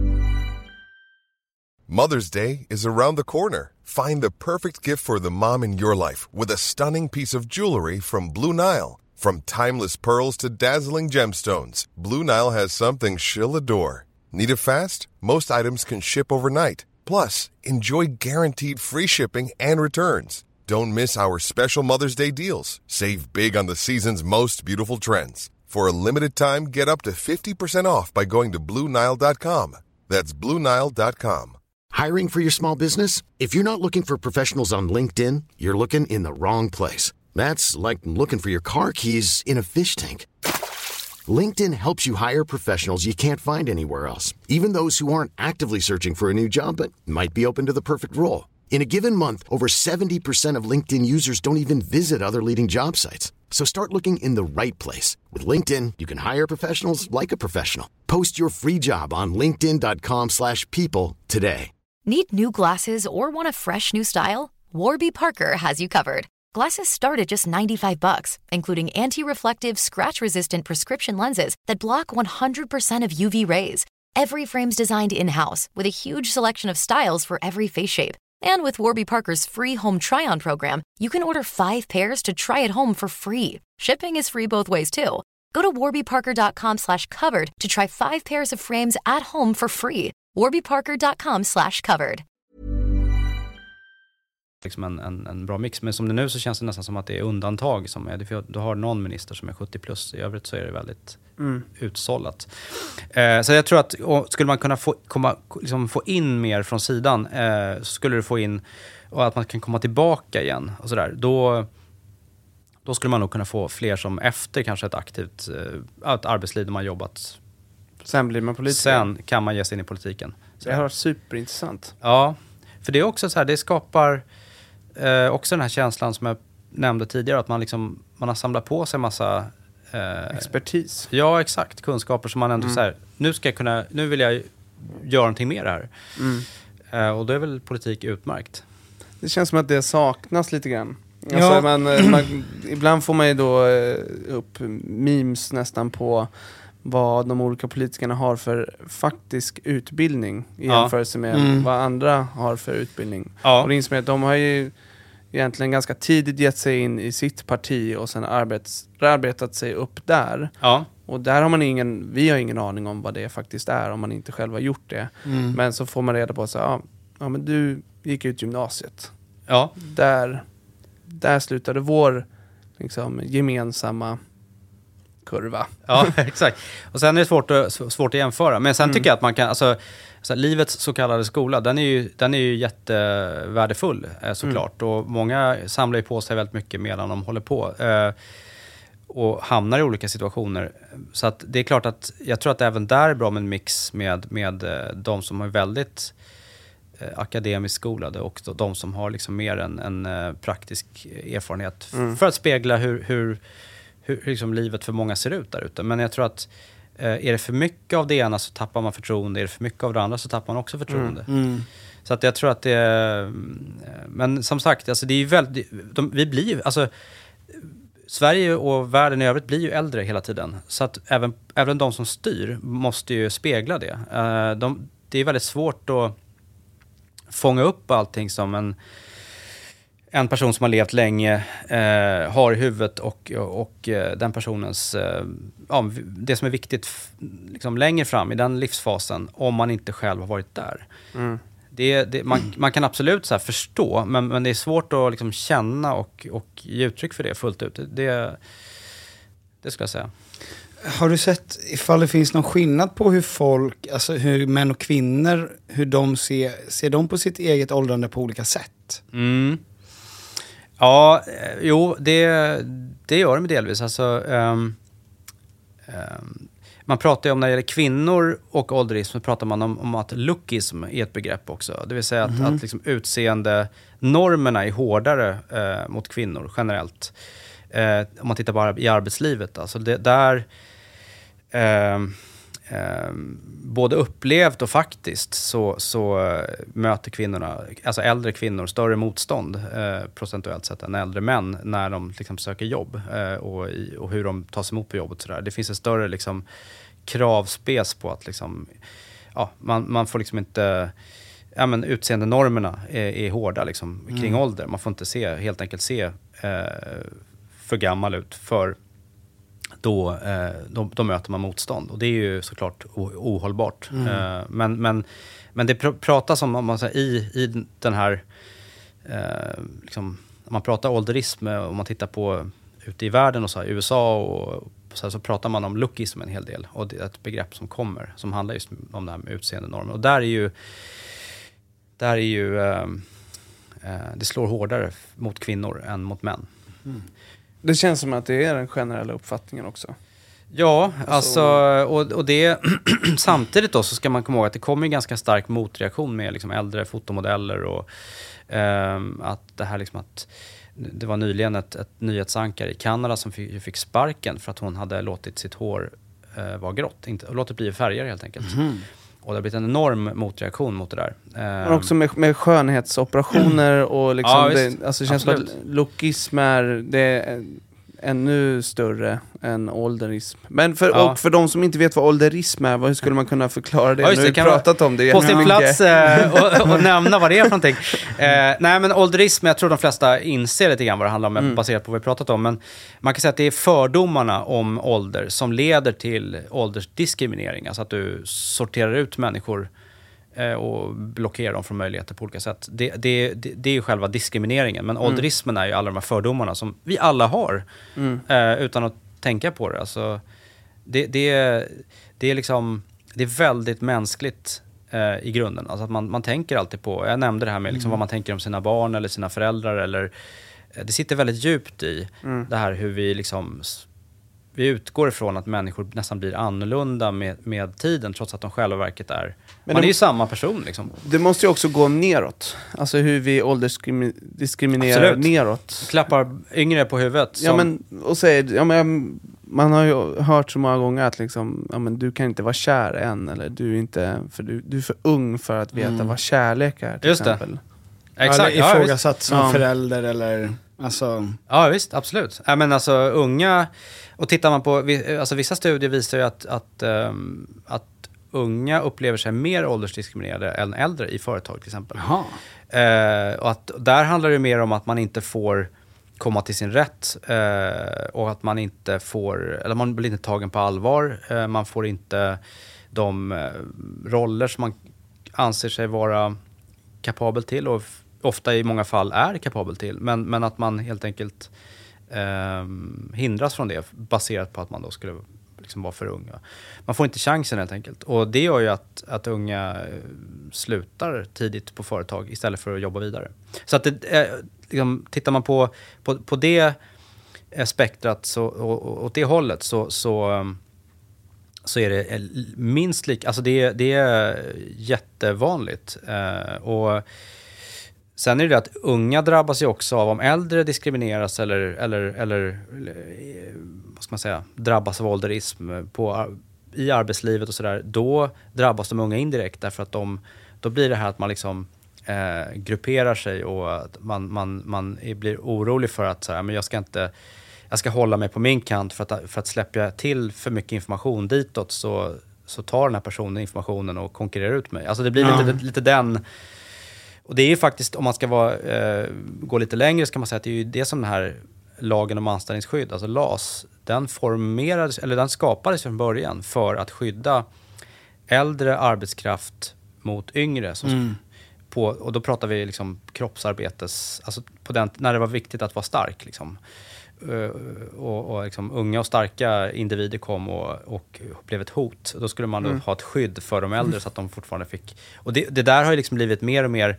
Mother's Day is around the corner. Find the perfect gift for the mom in your life with a stunning piece of jewelry from Blue Nile. From timeless pearls to dazzling gemstones, Blue Nile has something she'll adore. Need it fast? Most items can ship overnight. Plus, enjoy guaranteed free shipping and returns. Don't miss our special Mother's Day deals. Save big on the season's most beautiful trends. For a limited time, get up to 50% off by going to BlueNile.com. That's BlueNile.com. Hiring for your small business? If you're not looking for professionals on LinkedIn, you're looking in the wrong place. That's like looking for your car keys in a fish tank. LinkedIn helps you hire professionals you can't find anywhere else, even those who aren't actively searching for a new job but might be open to the perfect role. In a given month, over 70% of LinkedIn users don't even visit other leading job sites. So start looking in the right place. With LinkedIn, you can hire professionals like a professional. Post your free job on linkedin.com/people today. Need new glasses or want a fresh new style? Warby Parker has you covered. Glasses start at just $95, including anti-reflective, scratch-resistant prescription lenses that block 100% of UV rays. Every frame's designed in-house with a huge selection of styles for every face shape. And with Warby Parker's free home try-on program, you can order 5 pairs to try at home for free. Shipping is free both ways too. Go to warbyparker.com/covered to try 5 pairs of frames at home for free. warbyparker.com/covered. Liksom en bra mix, men som det nu så känns det nästan som att det är undantag som är det, för du har någon minister som är 70 plus, i övrigt så är det väldigt utsållat. Så jag tror att skulle man kunna få in mer från sidan, så skulle du få in, och att man kan komma tillbaka igen och sådär, då skulle man nog kunna få fler som efter kanske ett aktivt ett arbetsliv där man jobbat. Sen blir man politiker. Sen kan man ge sig in i politiken. Så det har varit superintressant. Ja, för det är också så här, det skapar också den här känslan som jag nämnde tidigare, att man har samlat på sig massa expertis. Ja, exakt. Kunskaper som man ändå så här, nu vill jag göra någonting mer här. Och då är väl politik utmärkt. Det känns som att det saknas lite grann. Alltså ibland får man ju då upp memes nästan på vad de olika politikerna har för faktisk utbildning i jämförelse med vad andra har för utbildning. Och det är att de har ju egentligen ganska tidigt gett sig in i sitt parti och sen arbetat sig upp där. Och där har vi har ingen aning om vad det faktiskt är om man inte själv har gjort det. Men så får man reda på så men du gick ut gymnasiet. Där slutade vår liksom gemensamma kurva. Ja, exakt. Och sen är det svårt att jämföra. Men sen tycker jag att man kan, alltså livets så kallade skola, den är ju jättevärdefull såklart. Och många samlar ju på sig väldigt mycket medan de håller på. Och hamnar i olika situationer. Så att det är klart att jag tror att även där är bra med en mix med de som är väldigt akademiskt skolade och de som har liksom mer en praktisk erfarenhet för att spegla hur liksom livet för många ser ut där ute. Men jag tror att är det för mycket av det ena så tappar man förtroende, är det för mycket av det andra så tappar man också förtroende. Så att jag tror att det är, men som sagt, alltså det är ju väldigt, vi blir ju, alltså Sverige och världen i övrigt blir ju äldre hela tiden. Så att även de som styr måste ju spegla det. Det är väldigt svårt att fånga upp allting som en person som har levt länge har i huvudet och den personens, det som är viktigt liksom längre fram i den livsfasen om man inte själv har varit där. Man kan absolut så här förstå, men det är svårt att liksom känna och ge uttryck för det fullt ut. Det skulle jag säga. Har du sett ifall det finns någon skillnad på hur folk, alltså hur män och kvinnor, hur de ser de på sitt eget åldrande på olika sätt? Ja, jo, det gör de delvis. Alltså, man pratar ju om, när det gäller kvinnor och ålderism, pratar man om att lookism är ett begrepp också. Det vill säga att liksom utseendenormerna är hårdare mot kvinnor generellt. Om man tittar bara i arbetslivet. Alltså där både upplevt och faktiskt så möter kvinnorna, alltså äldre kvinnor, större motstånd procentuellt sett än äldre män när de liksom söker jobb och hur de tas emot på jobbet. Så där. Det finns en större liksom kravspec på att liksom, man får liksom inte, utseendenormerna är hårda liksom, kring ålder. Man får inte helt enkelt se för gammal ut, för då möter man motstånd. Och det är ju såklart ohållbart. Men det pratas om man säger, i den här liksom, om man pratar ålderism, om man tittar på ute i världen och så här, USA och så pratar man om lookism en hel del. Och det är ett begrepp som kommer, som handlar just om det här med utseendenormer. Och där är ju det slår hårdare mot kvinnor än mot män. Det känns som att det är den generella uppfattningen också. Ja, alltså och det samtidigt då så ska man komma ihåg att det kommer en ganska stark motreaktion med liksom äldre fotomodeller och att det här liksom att det var nyligen ett nyhetsankare i Kanada som fick sparken för att hon hade låtit sitt hår vara grått, låtit bli färger helt enkelt. Och det har blivit en enorm motreaktion mot det där. Men också med skönhetsoperationer och liksom det känns som att lookism är ännu större än ålderism. Men för de som inte vet vad ålderism är, hur skulle man kunna förklara det? Nu har vi pratat om det. På sin plats och nämna vad det är för någonting. Nej, men ålderism, jag tror de flesta inser lite grann vad det handlar om, baserat på vad vi pratat om. Men man kan säga att det är fördomarna om ålder som leder till åldersdiskriminering. Alltså att du sorterar ut människor och blockerar dem från möjligheter på olika sätt. Det är ju själva diskrimineringen. Men ålderismen är ju alla de här fördomarna som vi alla har utan att tänka på det. Alltså, det är liksom, det är väldigt mänskligt i grunden. Alltså att man tänker alltid på, jag nämnde det här med liksom vad man tänker om sina barn eller sina föräldrar, eller det sitter väldigt djupt i det här hur vi liksom, vi utgår ifrån att människor nästan blir annorlunda med tiden, trots att de själva verket är. Men man är ju samma person liksom. Det måste ju också gå neråt. Alltså hur vi åldersdiskriminerar neråt. Klappar yngre på huvudet. Ja, men och säger, man har ju hört så många gånger att liksom, du kan inte vara kär än, eller du är för ung för att veta vad kärlek är till exempel. Exakt. Eller ifrågasatt som förälder eller alltså. Ja visst, absolut. Men alltså unga, och tittar man på, alltså vissa studier visar ju att unga upplever sig mer åldersdiskriminerade än äldre i företag till exempel. Och att där handlar det mer om att man inte får komma till sin rätt och att man inte får, eller man blir inte tagen på allvar, man får inte de roller som man anser sig vara kapabel till och ofta i många fall är kapabel till, men att man helt enkelt hindras från det baserat på att man då skulle liksom vara för ung. Man får inte chansen helt enkelt. Och det gör ju att unga slutar tidigt på företag istället för att jobba vidare. Så att liksom, tittar man på det spektrat så, och åt det hållet så är det minst lika, alltså det är jättevanligt. Och sen är det att unga drabbas ju också av om äldre diskrimineras eller vad ska man säga, drabbas av ålderism i arbetslivet och sådär. Då drabbas de unga indirekt därför att då blir det här att man liksom grupperar sig och att man blir orolig för att så här, men jag ska hålla mig på min kant för att släppa till för mycket information ditåt så tar den här personen informationen och konkurrerar ut mig. Alltså det blir lite den. Och det är ju faktiskt, om man ska gå lite längre, ska man säga att det är ju det som den här lagen om anställningsskydd, alltså LAS, den skapades från början för att skydda äldre arbetskraft mot yngre. Och då pratar vi liksom kroppsarbetes, alltså när det var viktigt att vara stark liksom. Och liksom unga och starka individer kom och blev ett hot. Då skulle man då ha ett skydd för de äldre så att de fortfarande fick. Och det där har ju liksom blivit mer och mer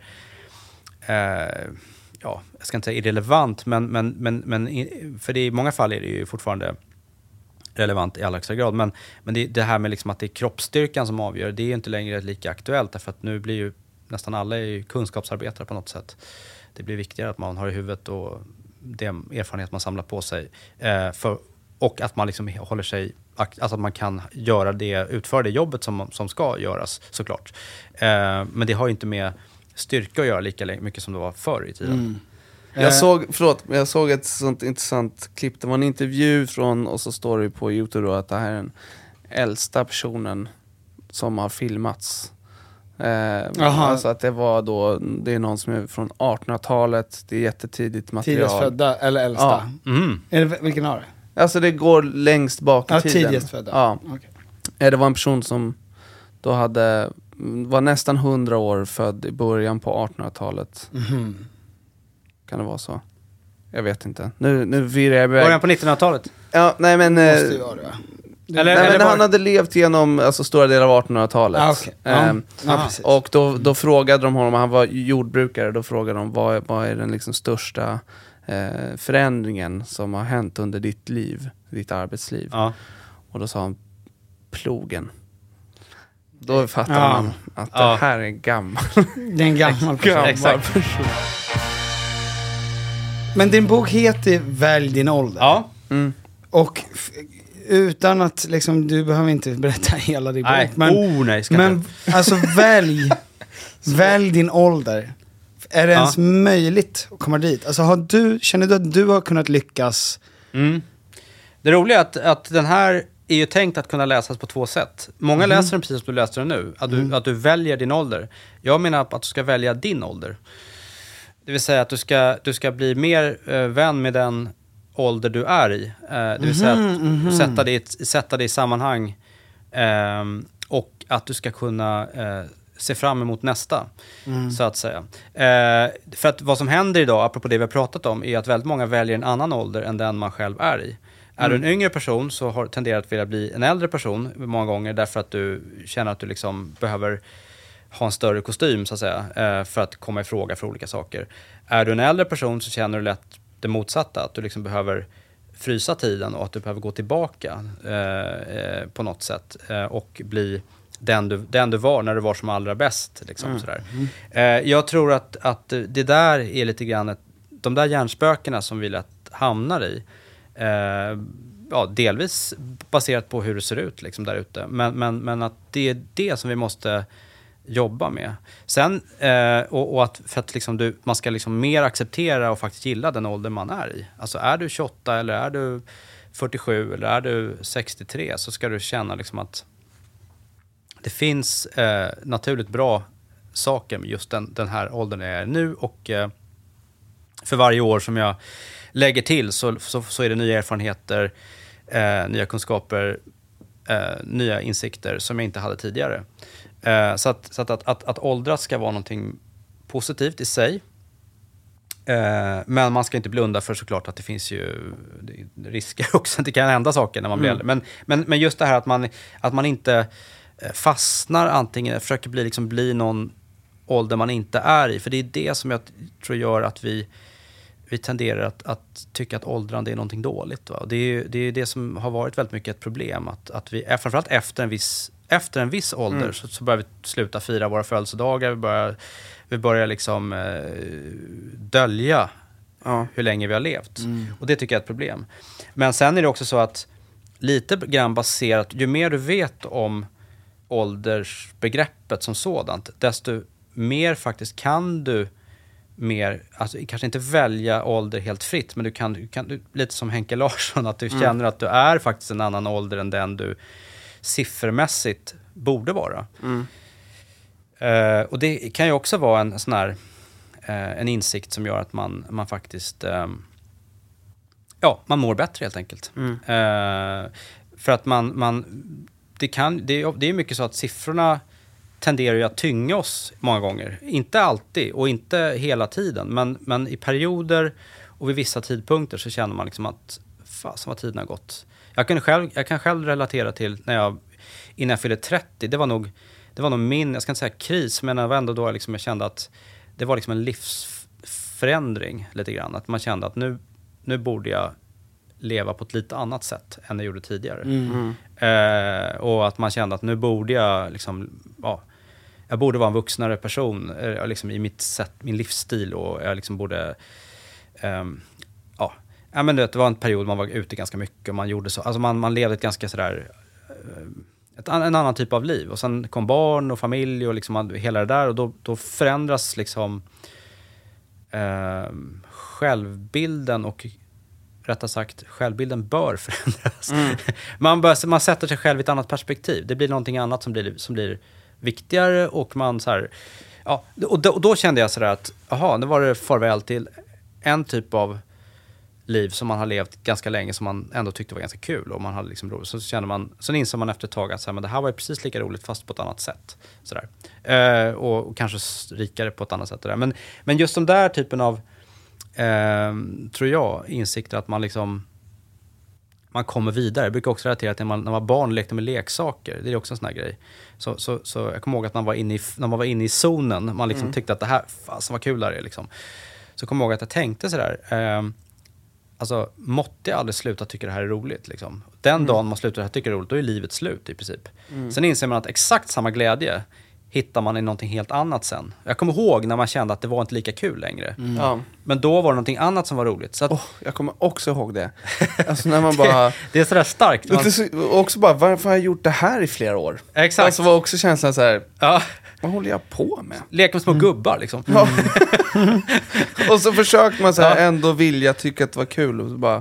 jag ska inte säga irrelevant, men för det i många fall är det ju fortfarande relevant i allra högsta grad. Men det här med liksom att det är kroppsstyrkan som avgör, det är ju inte längre lika aktuellt, därför att nu blir ju nästan alla är ju kunskapsarbetare på något sätt. Det blir viktigare att man har i huvudet och det erfarenhet man samlar på sig och att man liksom håller sig, alltså att man kan utföra det jobbet som ska göras, såklart. Men det har ju inte med styrka att göra lika mycket som det var förr i tiden. Jag såg ett sånt intressant klipp. Det var en intervju och så står det på YouTube då att det här är den äldsta personen som har filmats. Alltså att det är någon som är från 1800-talet. Det är jättetidigt material. Tidigast födda eller äldsta? Ja. Vilken av det? Alltså det går längst bak i tiden. Tidigast födda? Ja. Okay. Det var en person som då var nästan 100 år född i början på 1800-talet. Kan det vara så? Jag vet inte. Nu virrar jag början på 1900-talet? Ja, nej men... Måste ju vara det, va? Men han hade levt genom stora delar av 1800-talet. Och då frågade de honom, han var jordbrukare, då frågade de vad är den liksom största förändringen som har hänt under ditt arbetsliv. Och då sa han plogen. Då fattar man att det här är gammal. Det är en gammal person. Men din bok heter Välj din ålder. Ja. Och utan att liksom, du behöver inte berätta hela din bok. Men alltså välj din ålder. Är det ens möjligt att komma dit? Alltså känner du att du har kunnat lyckas? Det roliga är att den här är ju tänkt att kunna läsas på 2 sätt. Många läser den precis som du läser den nu. Att du väljer din ålder. Jag menar att du ska välja din ålder. Det vill säga att du ska bli mer vän med den ålder du är i. Det vill säga att sätta det i sammanhang. Och att du ska kunna se fram emot nästa. Så att säga. För att vad som händer idag, apropå det vi har pratat om, är att väldigt många väljer en annan ålder än den man själv är i. Är du en yngre person så tenderar att vilja bli en äldre person många gånger, därför att du känner att du liksom behöver ha en större kostym så att säga, för att komma i fråga för olika saker. Är du en äldre person så känner du lätt det motsatta, att du liksom behöver frysa tiden och att du behöver gå tillbaka på något sätt och bli den du var när du var som allra bäst. Liksom, sådär. Jag tror att det där är lite grann de där hjärnspökena som vi lätt hamnar i. Delvis baserat på hur det ser ut liksom, där ute. Men att det är det som vi måste jobba med. Sen, och att, för att liksom man ska liksom mer acceptera och faktiskt gilla den ålder man är i. Alltså är du 28 eller är du 47 eller är du 63, så ska du känna liksom att det finns naturligt bra saker med just den här åldern jag är nu, och för varje år som jag lägger till så är det nya erfarenheter, nya kunskaper, nya insikter som jag inte hade tidigare. Så att åldras ska vara någonting positivt i sig. Men man ska inte blunda för såklart att det finns ju risker också, att det kan hända saker när man blir äldre. Men just det här att man inte fastnar antingen, försöker bli någon ålder man inte är i. För det är det som jag tror gör att vi tenderar att tycka att åldrande är någonting dåligt. Va? Det är det som har varit väldigt mycket ett problem. Att vi, framförallt efter en viss ålder så börjar vi sluta fira våra födelsedagar. Vi börjar liksom dölja hur länge vi har levt. Och det tycker jag är ett problem. Men sen är det också så att lite grann baserat, ju mer du vet om åldersbegreppet som sådant, desto mer faktiskt kan du alltså kanske inte välja ålder helt fritt, men du kan lite som Henke Larsson, att du känner att du är faktiskt en annan ålder än den du siffermässigt borde vara. Och det kan ju också vara en sån här en insikt som gör att man faktiskt man mår bättre helt enkelt. För att det är mycket så att siffrorna tenderar ju att tynga oss många gånger. Inte alltid och inte hela tiden, men i perioder och vid vissa tidpunkter så känner man liksom att fasen vad tiden har gått. Jag kan själv relatera till innan jag fyllde 30, det var nog min, jag ska inte säga kris, men det var ändå då liksom jag kände att det var liksom en livsförändring lite grann. Att man kände att nu borde jag leva på ett lite annat sätt än jag gjorde tidigare. Och att man kände att nu borde jag liksom, jag borde vara en vuxnare person liksom i min livsstil, och jag liksom borde men det var en period man var ute ganska mycket och man gjorde så, alltså man levde ett ganska sådär en annan typ av liv, och sen kom barn och familj och liksom hela det där, och då förändras liksom självbilden, och rättare sagt, självbilden bör förändras. Man sätter sig själv i ett annat perspektiv. Det blir någonting annat som blir viktigare, och man så här, och då kände jag sådär att nu var det farväl till en typ av liv som man har levt ganska länge, som man ändå tyckte var ganska kul, och man hade liksom roligt. Så insåg man efter ett tag att men det här var ju precis lika roligt fast på ett annat sätt. Och kanske rikare på ett annat sätt. Men just de där typen av tror jag, insikter att man kommer vidare. Jag brukar också relatera till när man var barn och lekte med leksaker. Det är också en sån här grej. Så jag kommer ihåg att när man var inne i zonen, man liksom tyckte att det här fasen var kul där är liksom. Så kommer jag ihåg att jag tänkte sådär, alltså måtte jag aldrig sluta tycka det här är roligt liksom. Den dagen man slutar tycka det är roligt, då är livet slut i princip. Sen inser man att exakt samma glädje hittar man i någonting helt annat sen. Jag kommer ihåg när man kände att det var inte lika kul längre. Men då var det någonting annat som var roligt. Så att, jag kommer också ihåg det. Alltså när man bara... det är sådär starkt. Också bara, varför har jag gjort det här i flera år? Exakt. Alltså var också känslan så här, vad håller jag på med? Leka med små gubbar liksom. Och så försöker man så här ändå vilja tycka att det var kul. Och så bara,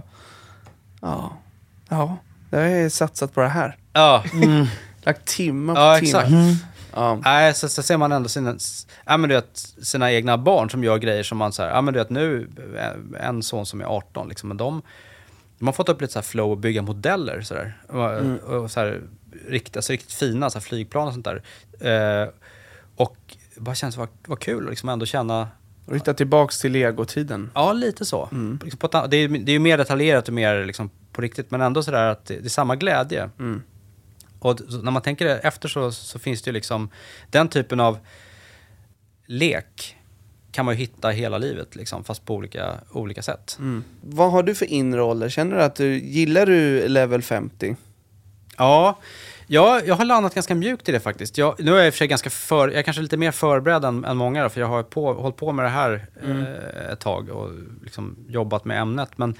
jag har satsat på det här. Lagt timmar på timmar. Exakt. Nej, så ser man ändå sina egna barn som gör grejer som man så här, nu en son som är 18 liksom, men de har fått upp lite så här flow och bygga modeller så där. Och så här riktigt fina så här flygplan och sånt där. Och bara känns vad kul liksom ändå känna och hitta tillbaks till Lego-tiden. Ja, lite så. Det är ju mer detaljerat och mer liksom på riktigt, men ändå så där att det är samma glädje. Och när man tänker efter så finns det ju liksom den typen av lek kan man ju hitta hela livet liksom, fast på olika sätt. Vad har du för inre ålder? Känner du gillar du level 50? Ja, jag har landat ganska mjukt i det faktiskt. Nu är jag i och för sig jag är kanske lite mer förberedd än många då, för jag har hållit på med det här ett tag och liksom jobbat med ämnet. Men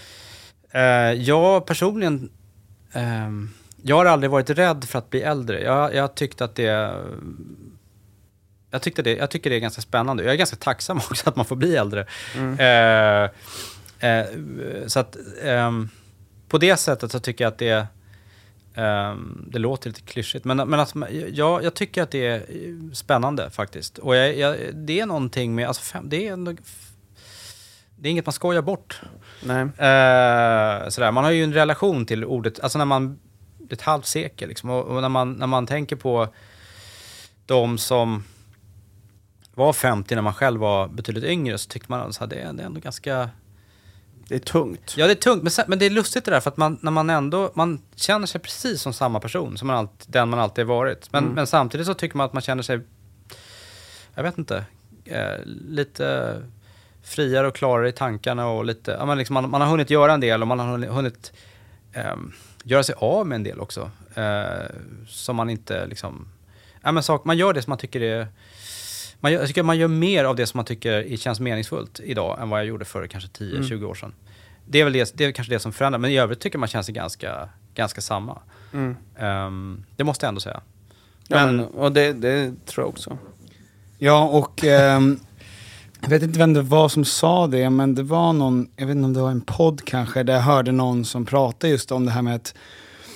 jag personligen jag har aldrig varit rädd för att bli äldre. Jag tycker det är ganska spännande. Jag är ganska tacksam också att man får bli äldre. Så att på det sättet så tycker jag att det låter lite klyschigt. Men alltså, jag tycker att det är spännande faktiskt. Och det är någonting med... Alltså, det är inget man skojar bort. Nej. Sådär. Man har ju en relation till ordet... Alltså när man... ett halvt sekel liksom. Och när man tänker på de som var 50 när man själv var betydligt yngre, så tyckte man att det är ändå ganska... Det är tungt. Ja, det är tungt, men det är lustigt det där, för att när man ändå, man känner sig precis som samma person, som den man alltid har varit. Men samtidigt så tycker man att man känner sig, jag vet inte, lite friare och klarare i tankarna och lite, ja, men liksom man har hunnit göra en del och man har hunnit göra sig av med en del också. Som man inte liksom, ja, men man gör det som man tycker är, jag tycker man gör mer av det som man tycker känns meningsfullt idag än vad jag gjorde för kanske 10-20 år sedan. Det är väl kanske det som förändrar, men i övrigt tycker man känns ganska samma. Det måste jag ändå säga. Och det tror jag också. Ja, och jag vet inte vem det var som sa det, men det var någon, jag vet inte om det var en podd kanske, där jag hörde någon som pratade just om det här med att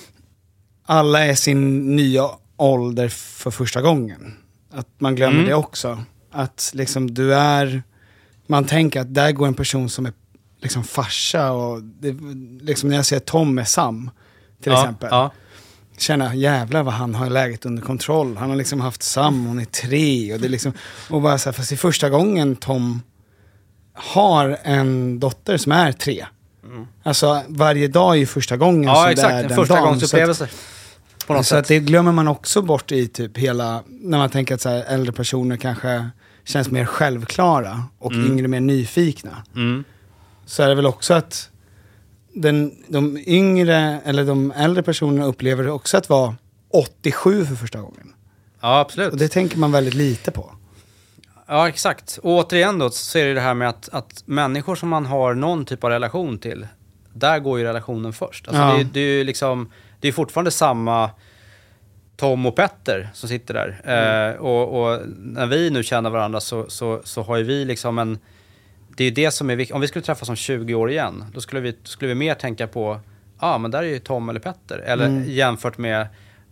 alla är sin nya ålder för första gången. Att man glömmer det också. Att liksom man tänker att där går en person som är liksom farsa, och det, liksom när jag ser Tom med Sam till exempel. Ja. Känna, jävlar vad han har läget under kontroll. Han har liksom haft Sam, hon är 3, och det är liksom, och bara så här, fast det är första gången Tom har en dotter som är 3. Alltså varje dag är ju första gången. Ja, exakt, en första gångs upplevelse. Så att det glömmer man också bort i typ hela, när man tänker att så här, äldre personer kanske känns mer självklara och yngre mer nyfikna. Så är det väl också att de yngre eller de äldre personerna upplever också att vara 87 för första gången. Ja, absolut. Och det tänker man väldigt lite på. Ja, exakt. Och återigen då så är det det här med att människor som man har någon typ av relation till, där går ju relationen först. Alltså det är ju liksom, det är fortfarande samma Tom och Petter som sitter där. Och när vi nu känner varandra så har ju vi liksom det är ju det som är viktigt. Om vi skulle träffas om 20 år igen, då skulle vi mer tänka på, men där är ju Tom eller Petter. Eller jämfört med,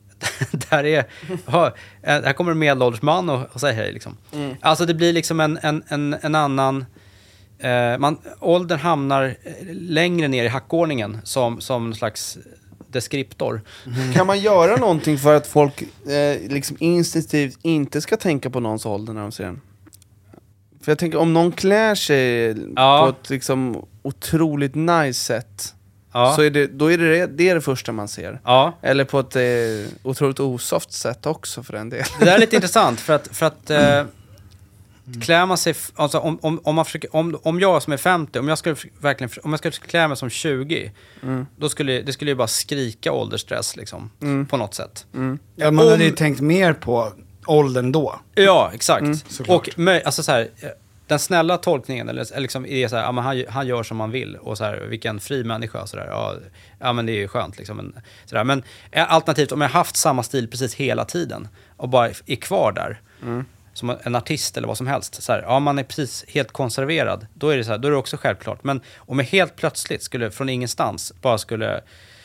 här kommer en medelålders man och säger hej liksom. Alltså det blir liksom en annan, åldern hamnar längre ner i hackordningen som en slags deskriptor. Kan man göra någonting för att folk liksom instinktivt inte ska tänka på någons ålder när de ser den? För jag tänker, om någon klär sig på ett liksom otroligt nice sätt, så är det första man ser. Eller på ett otroligt osoft sätt också för en del. Det där är lite intressant för att klär man sig, alltså om jag som är 50, om jag skulle klä mig som 20, då skulle det ju bara skrika åldersstress liksom, på något sätt. Ja, man hade ju tänkt mer på åldern då. Ja, exakt. Och alltså så här, den snälla tolkningen eller liksom är så här, men han gör som man vill, och så här, vilken fri människa så där. Ja, men det är ju skönt liksom, så där. Men alternativt, om jag haft samma stil precis hela tiden och bara är kvar där, som en artist eller vad som helst, så här, man är precis helt konserverad, då är det så här, då är det också självklart. Men om jag helt plötsligt skulle från ingenstans bara skulle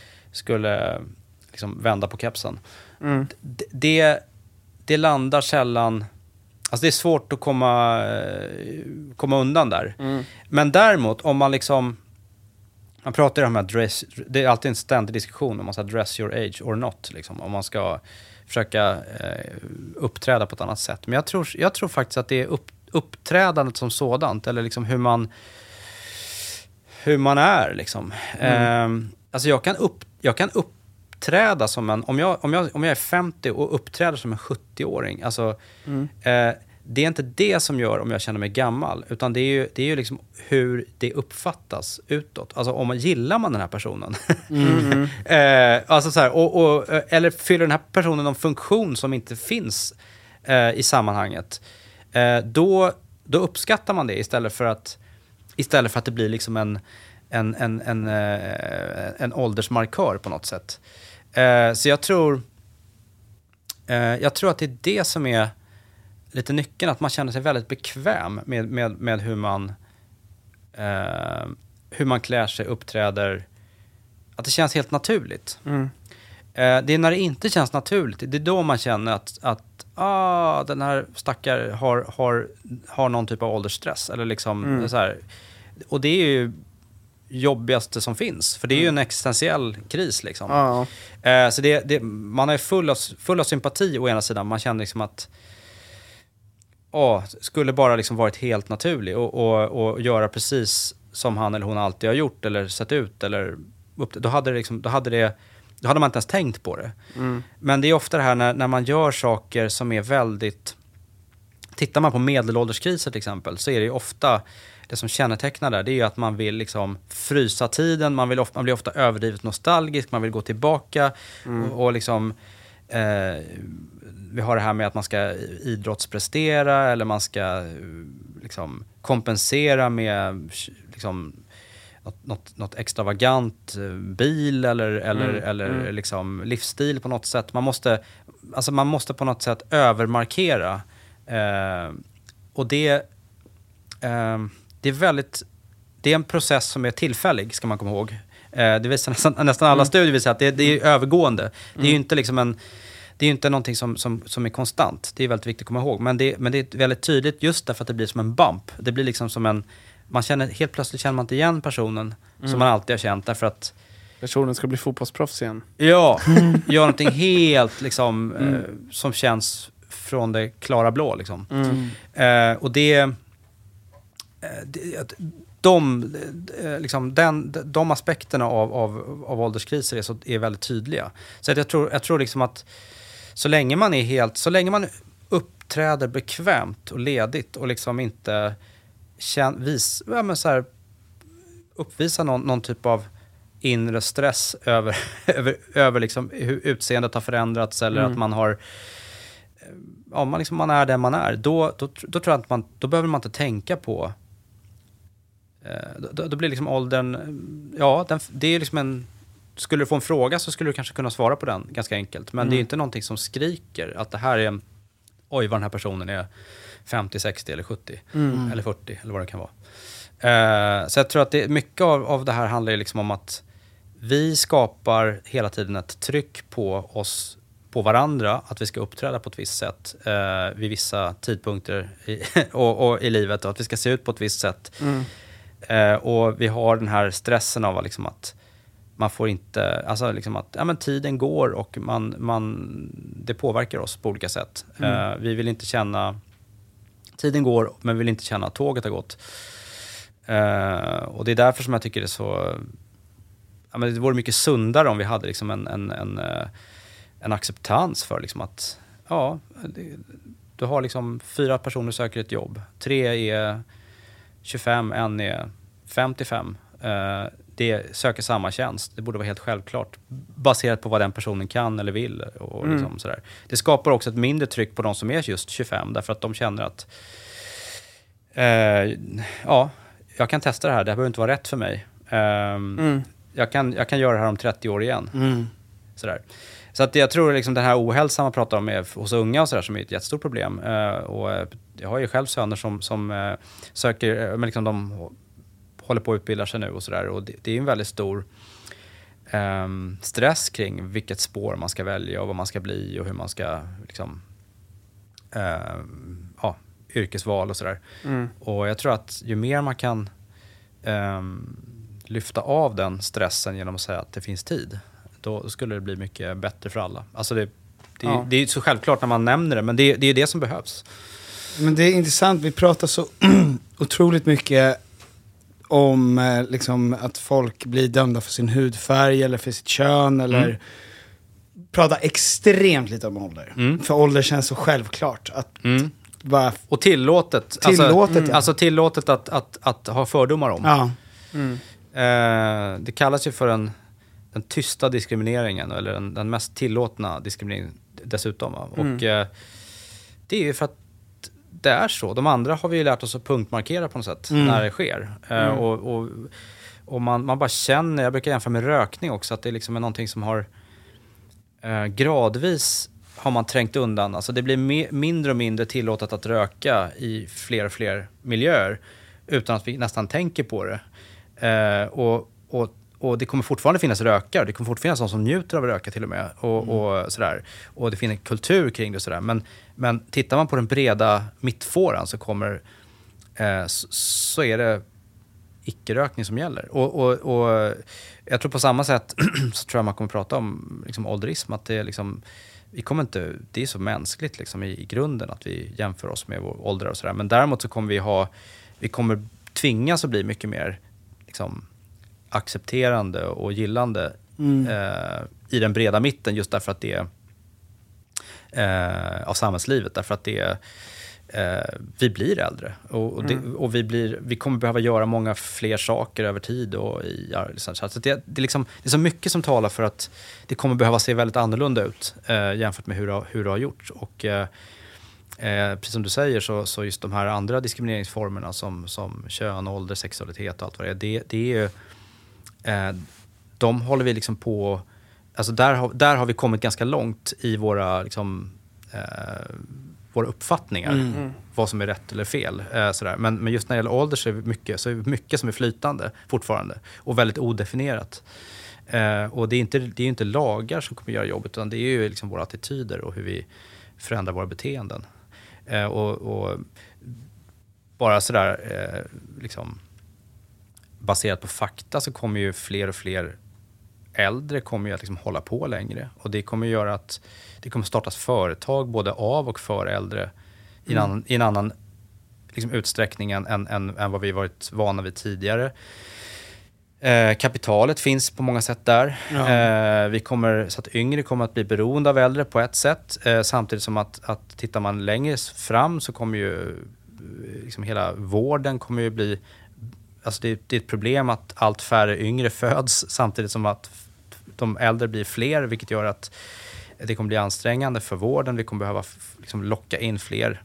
liksom vända på kepsen, det landar sällan. Alltså det är svårt att komma undan där. Men däremot om man liksom, man pratar om att det är alltid en ständig diskussion om man ska dress your age or not liksom, om man ska försöka uppträda på ett annat sätt. Men jag tror faktiskt att det är uppträdandet som sådant, eller liksom hur man är liksom. Alltså jag kan uppträda som om jag är 50 och uppträder som en 70-åring, alltså det är inte det som gör om jag känner mig gammal, utan det är ju liksom hur det uppfattas utåt. Alltså om man gillar den här personen. Alltså så här, eller fyller den här personen någon funktion som inte finns i sammanhanget. Då uppskattar man det istället för att det blir liksom en åldersmarkör på något sätt. Så jag tror att det är det som är lite nyckeln, att man känner sig väldigt bekväm med hur man klär sig, uppträder, att det känns helt naturligt. Det är när det inte känns naturligt, det är då man känner att den här stackar har någon typ av åldersstress eller liksom så här. Och det är ju jobbigaste som finns, för det är ju en existentiell kris liksom. Så man är full av sympati å ena sidan. Man känner liksom att skulle bara liksom varit helt naturlig och göra precis som han eller hon alltid har gjort eller sett ut eller då hade man inte ens tänkt på det. Men det är ofta det här när man gör saker som är väldigt... Tittar man på medelålderskriser till exempel, så är det ju ofta det som kännetecknar där, det är ju att man vill liksom frysa tiden, man blir ofta överdrivet nostalgisk, man vill gå tillbaka och liksom vi har det här med att man ska idrottsprestera eller man ska liksom kompensera med liksom något extravagant bil eller liksom livsstil på något sätt. Man måste på något sätt övermarkera. Och det är väldigt... Det är en process som är tillfällig, ska man komma ihåg. Det visar nästan alla studier visar att det är övergående. Det är ju inte liksom det är inte någonting som är konstant. Det är väldigt viktigt att komma ihåg. Men det är väldigt tydligt just därför att det blir som en bump. Det blir liksom som en... Helt plötsligt känner man inte igen personen som man alltid har känt, därför att personen ska bli fotbollsproffs igen. Ja, gör någonting helt liksom som känns från det klara blå liksom. Och de aspekterna av ålderskriser är väldigt tydliga. Så att jag tror liksom att så länge man uppträder bekvämt och ledigt och liksom inte uppvisa någon typ av inre stress över liksom hur utseendet har förändrats eller att man har man är där man är, då tror jag att då behöver man inte tänka på då blir liksom åldern det är liksom skulle du få en fråga så skulle du kanske kunna svara på den ganska enkelt, men det är inte någonting som skriker att det här är vad den här personen är 50, 60 eller 70 eller 40 eller vad det kan vara. Så jag tror att mycket av det här handlar liksom om att vi skapar hela tiden ett tryck på oss, på varandra, att vi ska uppträda på ett visst sätt vid vissa tidpunkter och i livet, och att vi ska se ut på ett visst sätt. Och vi har den här stressen av liksom att man får inte, alltså liksom att tiden går och det påverkar oss på olika sätt. Vi vill inte känna tiden går, men vill inte känna att tåget har gått. Och det är därför som jag tycker det är så... det vore mycket sundare om vi hade liksom en acceptans för liksom att... du har liksom 4 personer söker ett jobb. 3 är 25, 1 är 55. Det söker samma tjänst. Det borde vara helt självklart. Baserat på vad den personen kan eller vill. Och liksom sådär. Det skapar också ett mindre tryck på de som är just 25. Därför att de känner att jag kan testa det här. Det här behöver inte vara rätt för mig. Jag kan göra det här om 30 år igen. Sådär. Så att jag tror liksom den här ohälsan man pratar om hos unga och sådär, som är ett jättestort problem. Och jag har ju själv söner som söker, men liksom de håller på att utbilda sig nu och sådär. Och det är en väldigt stor stress kring vilket spår man ska välja och vad man ska bli och hur man ska liksom, yrkesval och sådär. Och jag tror att ju mer man kan lyfta av den stressen genom att säga att det finns tid, då skulle det bli mycket bättre för alla. Alltså det är så självklart när man nämner det, men det är det som behövs. Men det är intressant, vi pratar så otroligt mycket om liksom att folk blir dömda för sin hudfärg eller för sitt kön eller pratar extremt lite om ålder. För ålder känns så självklart att bara... Och tillåtet. Alltså tillåtet att ha fördomar om. Ja. Det kallas ju för den tysta diskrimineringen, eller den mest tillåtna diskrimineringen dessutom. Och det är ju för att det är så. De andra har vi ju lärt oss att punktmarkera på något sätt när det sker. Och man bara känner, jag brukar jämföra med rökning också, att det liksom är någonting som har gradvis har man trängt undan. Alltså det blir mindre och mindre tillåtet att röka i fler och fler miljöer utan att vi nästan tänker på det. Och det kommer fortfarande finnas rökare. Det kommer fortfarande finnas någon som njuter av att röka till och med. Och sådär. Och det finns en kultur kring det och sådär. Men tittar man på den breda mittfåran så så är det icke-rökning som gäller. Och jag tror på samma sätt så tror jag man kommer prata om liksom ålderism. Att det är liksom, vi kommer inte, det är så mänskligt liksom i grunden att vi jämför oss med vår ålder och sådär. Men däremot så kommer vi kommer tvingas att bli mycket mer liksom accepterande och gillande i den breda mitten, just därför att det är av samhällslivet, därför att det är vi blir äldre och vi kommer behöva göra många fler saker över tid och så det är så mycket som talar för att det kommer behöva se väldigt annorlunda ut jämfört med hur det har gjorts. Och precis som du säger så just de här andra diskrimineringsformerna som kön, ålder, sexualitet och allt vad det är ju de håller vi liksom på, alltså där har vi kommit ganska långt i våra liksom våra uppfattningar, vad som är rätt eller fel. Sådär. Men just när det gäller ålder så är det mycket som är flytande fortfarande och väldigt odefinierat. Och det är inte lagar som kommer göra jobbet, utan det är ju liksom våra attityder och hur vi förändrar våra beteenden. Och bara sådär liksom baserat på fakta så kommer ju fler och fler äldre kommer ju att liksom hålla på längre, och det kommer göra att det kommer startas företag både av och för äldre i en annan liksom utsträckning än vad vi varit vana vid tidigare. Kapitalet finns på många sätt där. Så att yngre kommer att bli beroende av äldre på ett sätt, samtidigt som att tittar man längre fram så kommer ju liksom hela vården kommer ju bli, alltså det är ett problem att allt färre yngre föds samtidigt som att de äldre blir fler, vilket gör att det kommer bli ansträngande för vården. Vi kommer behöva liksom locka in fler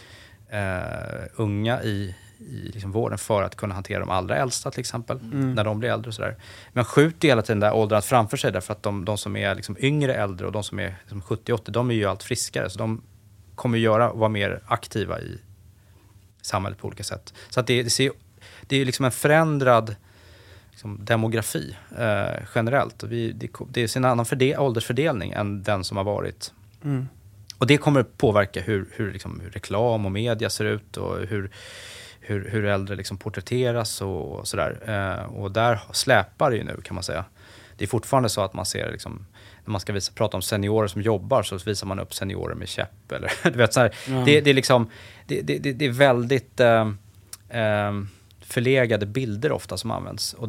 unga i liksom vården för att kunna hantera de allra äldsta till exempel, när de blir äldre och sådär. Men skjuter hela tiden där åldrandet framför sig, därför att de som är liksom yngre äldre och de som är liksom 70-80, de är ju allt friskare, så de kommer vara mer aktiva i samhället på olika sätt. Så att det är liksom en förändrad liksom demografi generellt. Det är en annan åldersfördelning än den som har varit. Och det kommer påverka hur reklam och media ser ut och hur äldre liksom porträtteras och sådär. Och där släpar det ju nu, kan man säga. Det är fortfarande så att man ser liksom, när man ska prata om seniorer som jobbar, så visar man upp seniorer med käpp eller du vet så här. Det är liksom det är väldigt förlegade bilder ofta som används, och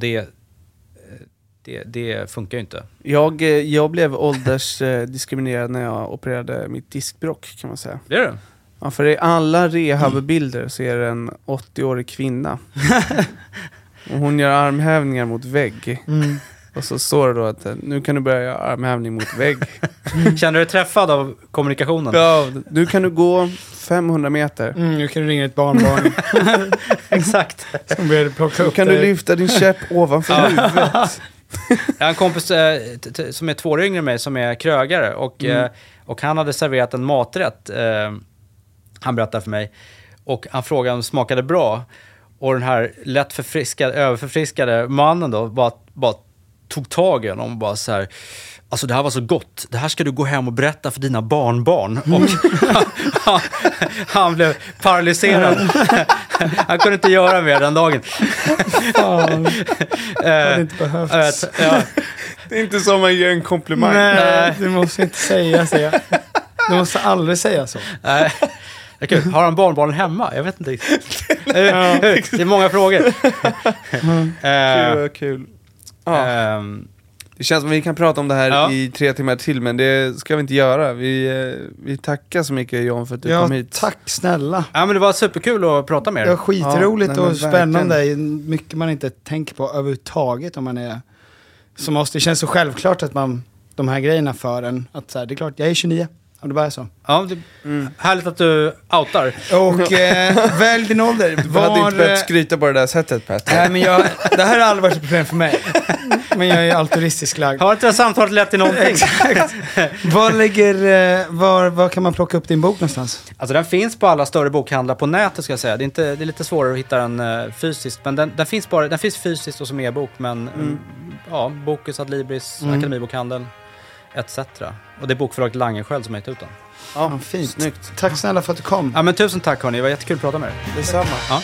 det funkar ju inte. Jag blev åldersdiskriminerad när jag opererade mitt diskbråck, kan man säga. Det är det? Ja, för i alla rehabbilder så är det en 80-årig kvinna. Och hon gör armhävningar mot vägg. Och så står det då att nu kan du börja göra armhävning mot vägg. Känner du dig träffad av kommunikationen? Ja, nu kan du gå 500 meter. Nu kan du ringa ett barnbarn. Exakt. Som börjar plocka upp kan du lyfta din käpp ovanför huvudet. Jag har en kompis som är 2 år yngre än mig, som är krögare, och han hade serverat en maträtt, han berättade för mig, och han frågade om det smakade bra, och den här lätt överförfriskade mannen då bara tog tag i honom och bara så här: alltså det här var så gott, det här ska du gå hem och berätta för dina barnbarn. Och han blev paralyserad. Han kunde inte göra mer den dagen. Fan, det hade inte behövts. Det är inte som man ger en komplimang. Nej, du måste inte säga. Du måste aldrig säga så. Nej. Har han barnbarnen hemma? Jag vet inte riktigt. Det är många frågor. Kul. Det känns som att vi kan prata om det här i 3 timmar till, men det ska vi inte göra. Vi tackar så mycket, John, för att du kom hit. Tack snälla. Ja, men det var superkul att prata med er. Det var skitroligt och spännande. Verkligen. Mycket man inte tänker på överhuvudtaget om man är som oss. Det känns så självklart att de här grejerna för en, att så här, det är klart, jag är 29. Om det bara är så. Ja, härligt att du outar. Och välj din ålder. Du hade inte behövt skryta på det där sättet, Pat. Nej, men det här har aldrig varit ett problem för mig. Men jag är altruistisk lagd. Har inte samtalet lett till någonting? Exakt. Var kan man plocka upp din bok någonstans? Alltså den finns på alla större bokhandlar på nätet, ska jag säga. Det är lite svårare att hitta den fysiskt. Men den finns fysiskt och som e-bok. Men Bokus, Adlibris, Akademibokhandeln, etc. Och det är bokförlaget Langenskiöld som har gett ut den. Ja, fint. Snyggt. Tack snälla för att du kom. Ja, men tusen tack, hörni. Det var jättekul att prata med er. Detsamma. Ja.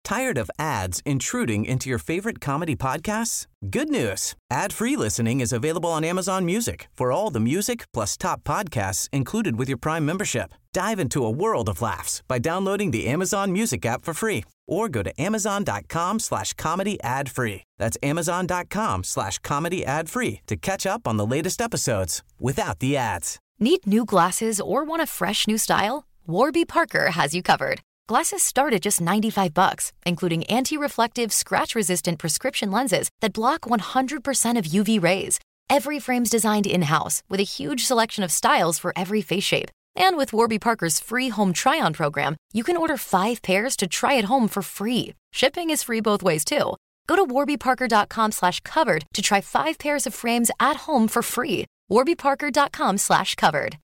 Tired of ads intruding into your favorite comedy podcasts? Good news. Ad-free listening is available on Amazon Music for all the music plus top podcasts included with your Prime membership. Dive into a world of laughs by downloading the Amazon Music app for free or go to amazon.com/comedy ad-free. That's amazon.com/comedy ad-free to catch up on the latest episodes without the ads. Need new glasses or want a fresh new style? Warby Parker has you covered. Glasses start at just $95, including anti-reflective, scratch-resistant prescription lenses that block 100% of UV rays. Every frame's designed in-house with a huge selection of styles for every face shape. And with Warby Parker's free home try-on program, you can order 5 pairs to try at home for free. Shipping is free both ways, too. Go to warbyparker.com/covered to try 5 pairs of frames at home for free. warbyparker.com/covered.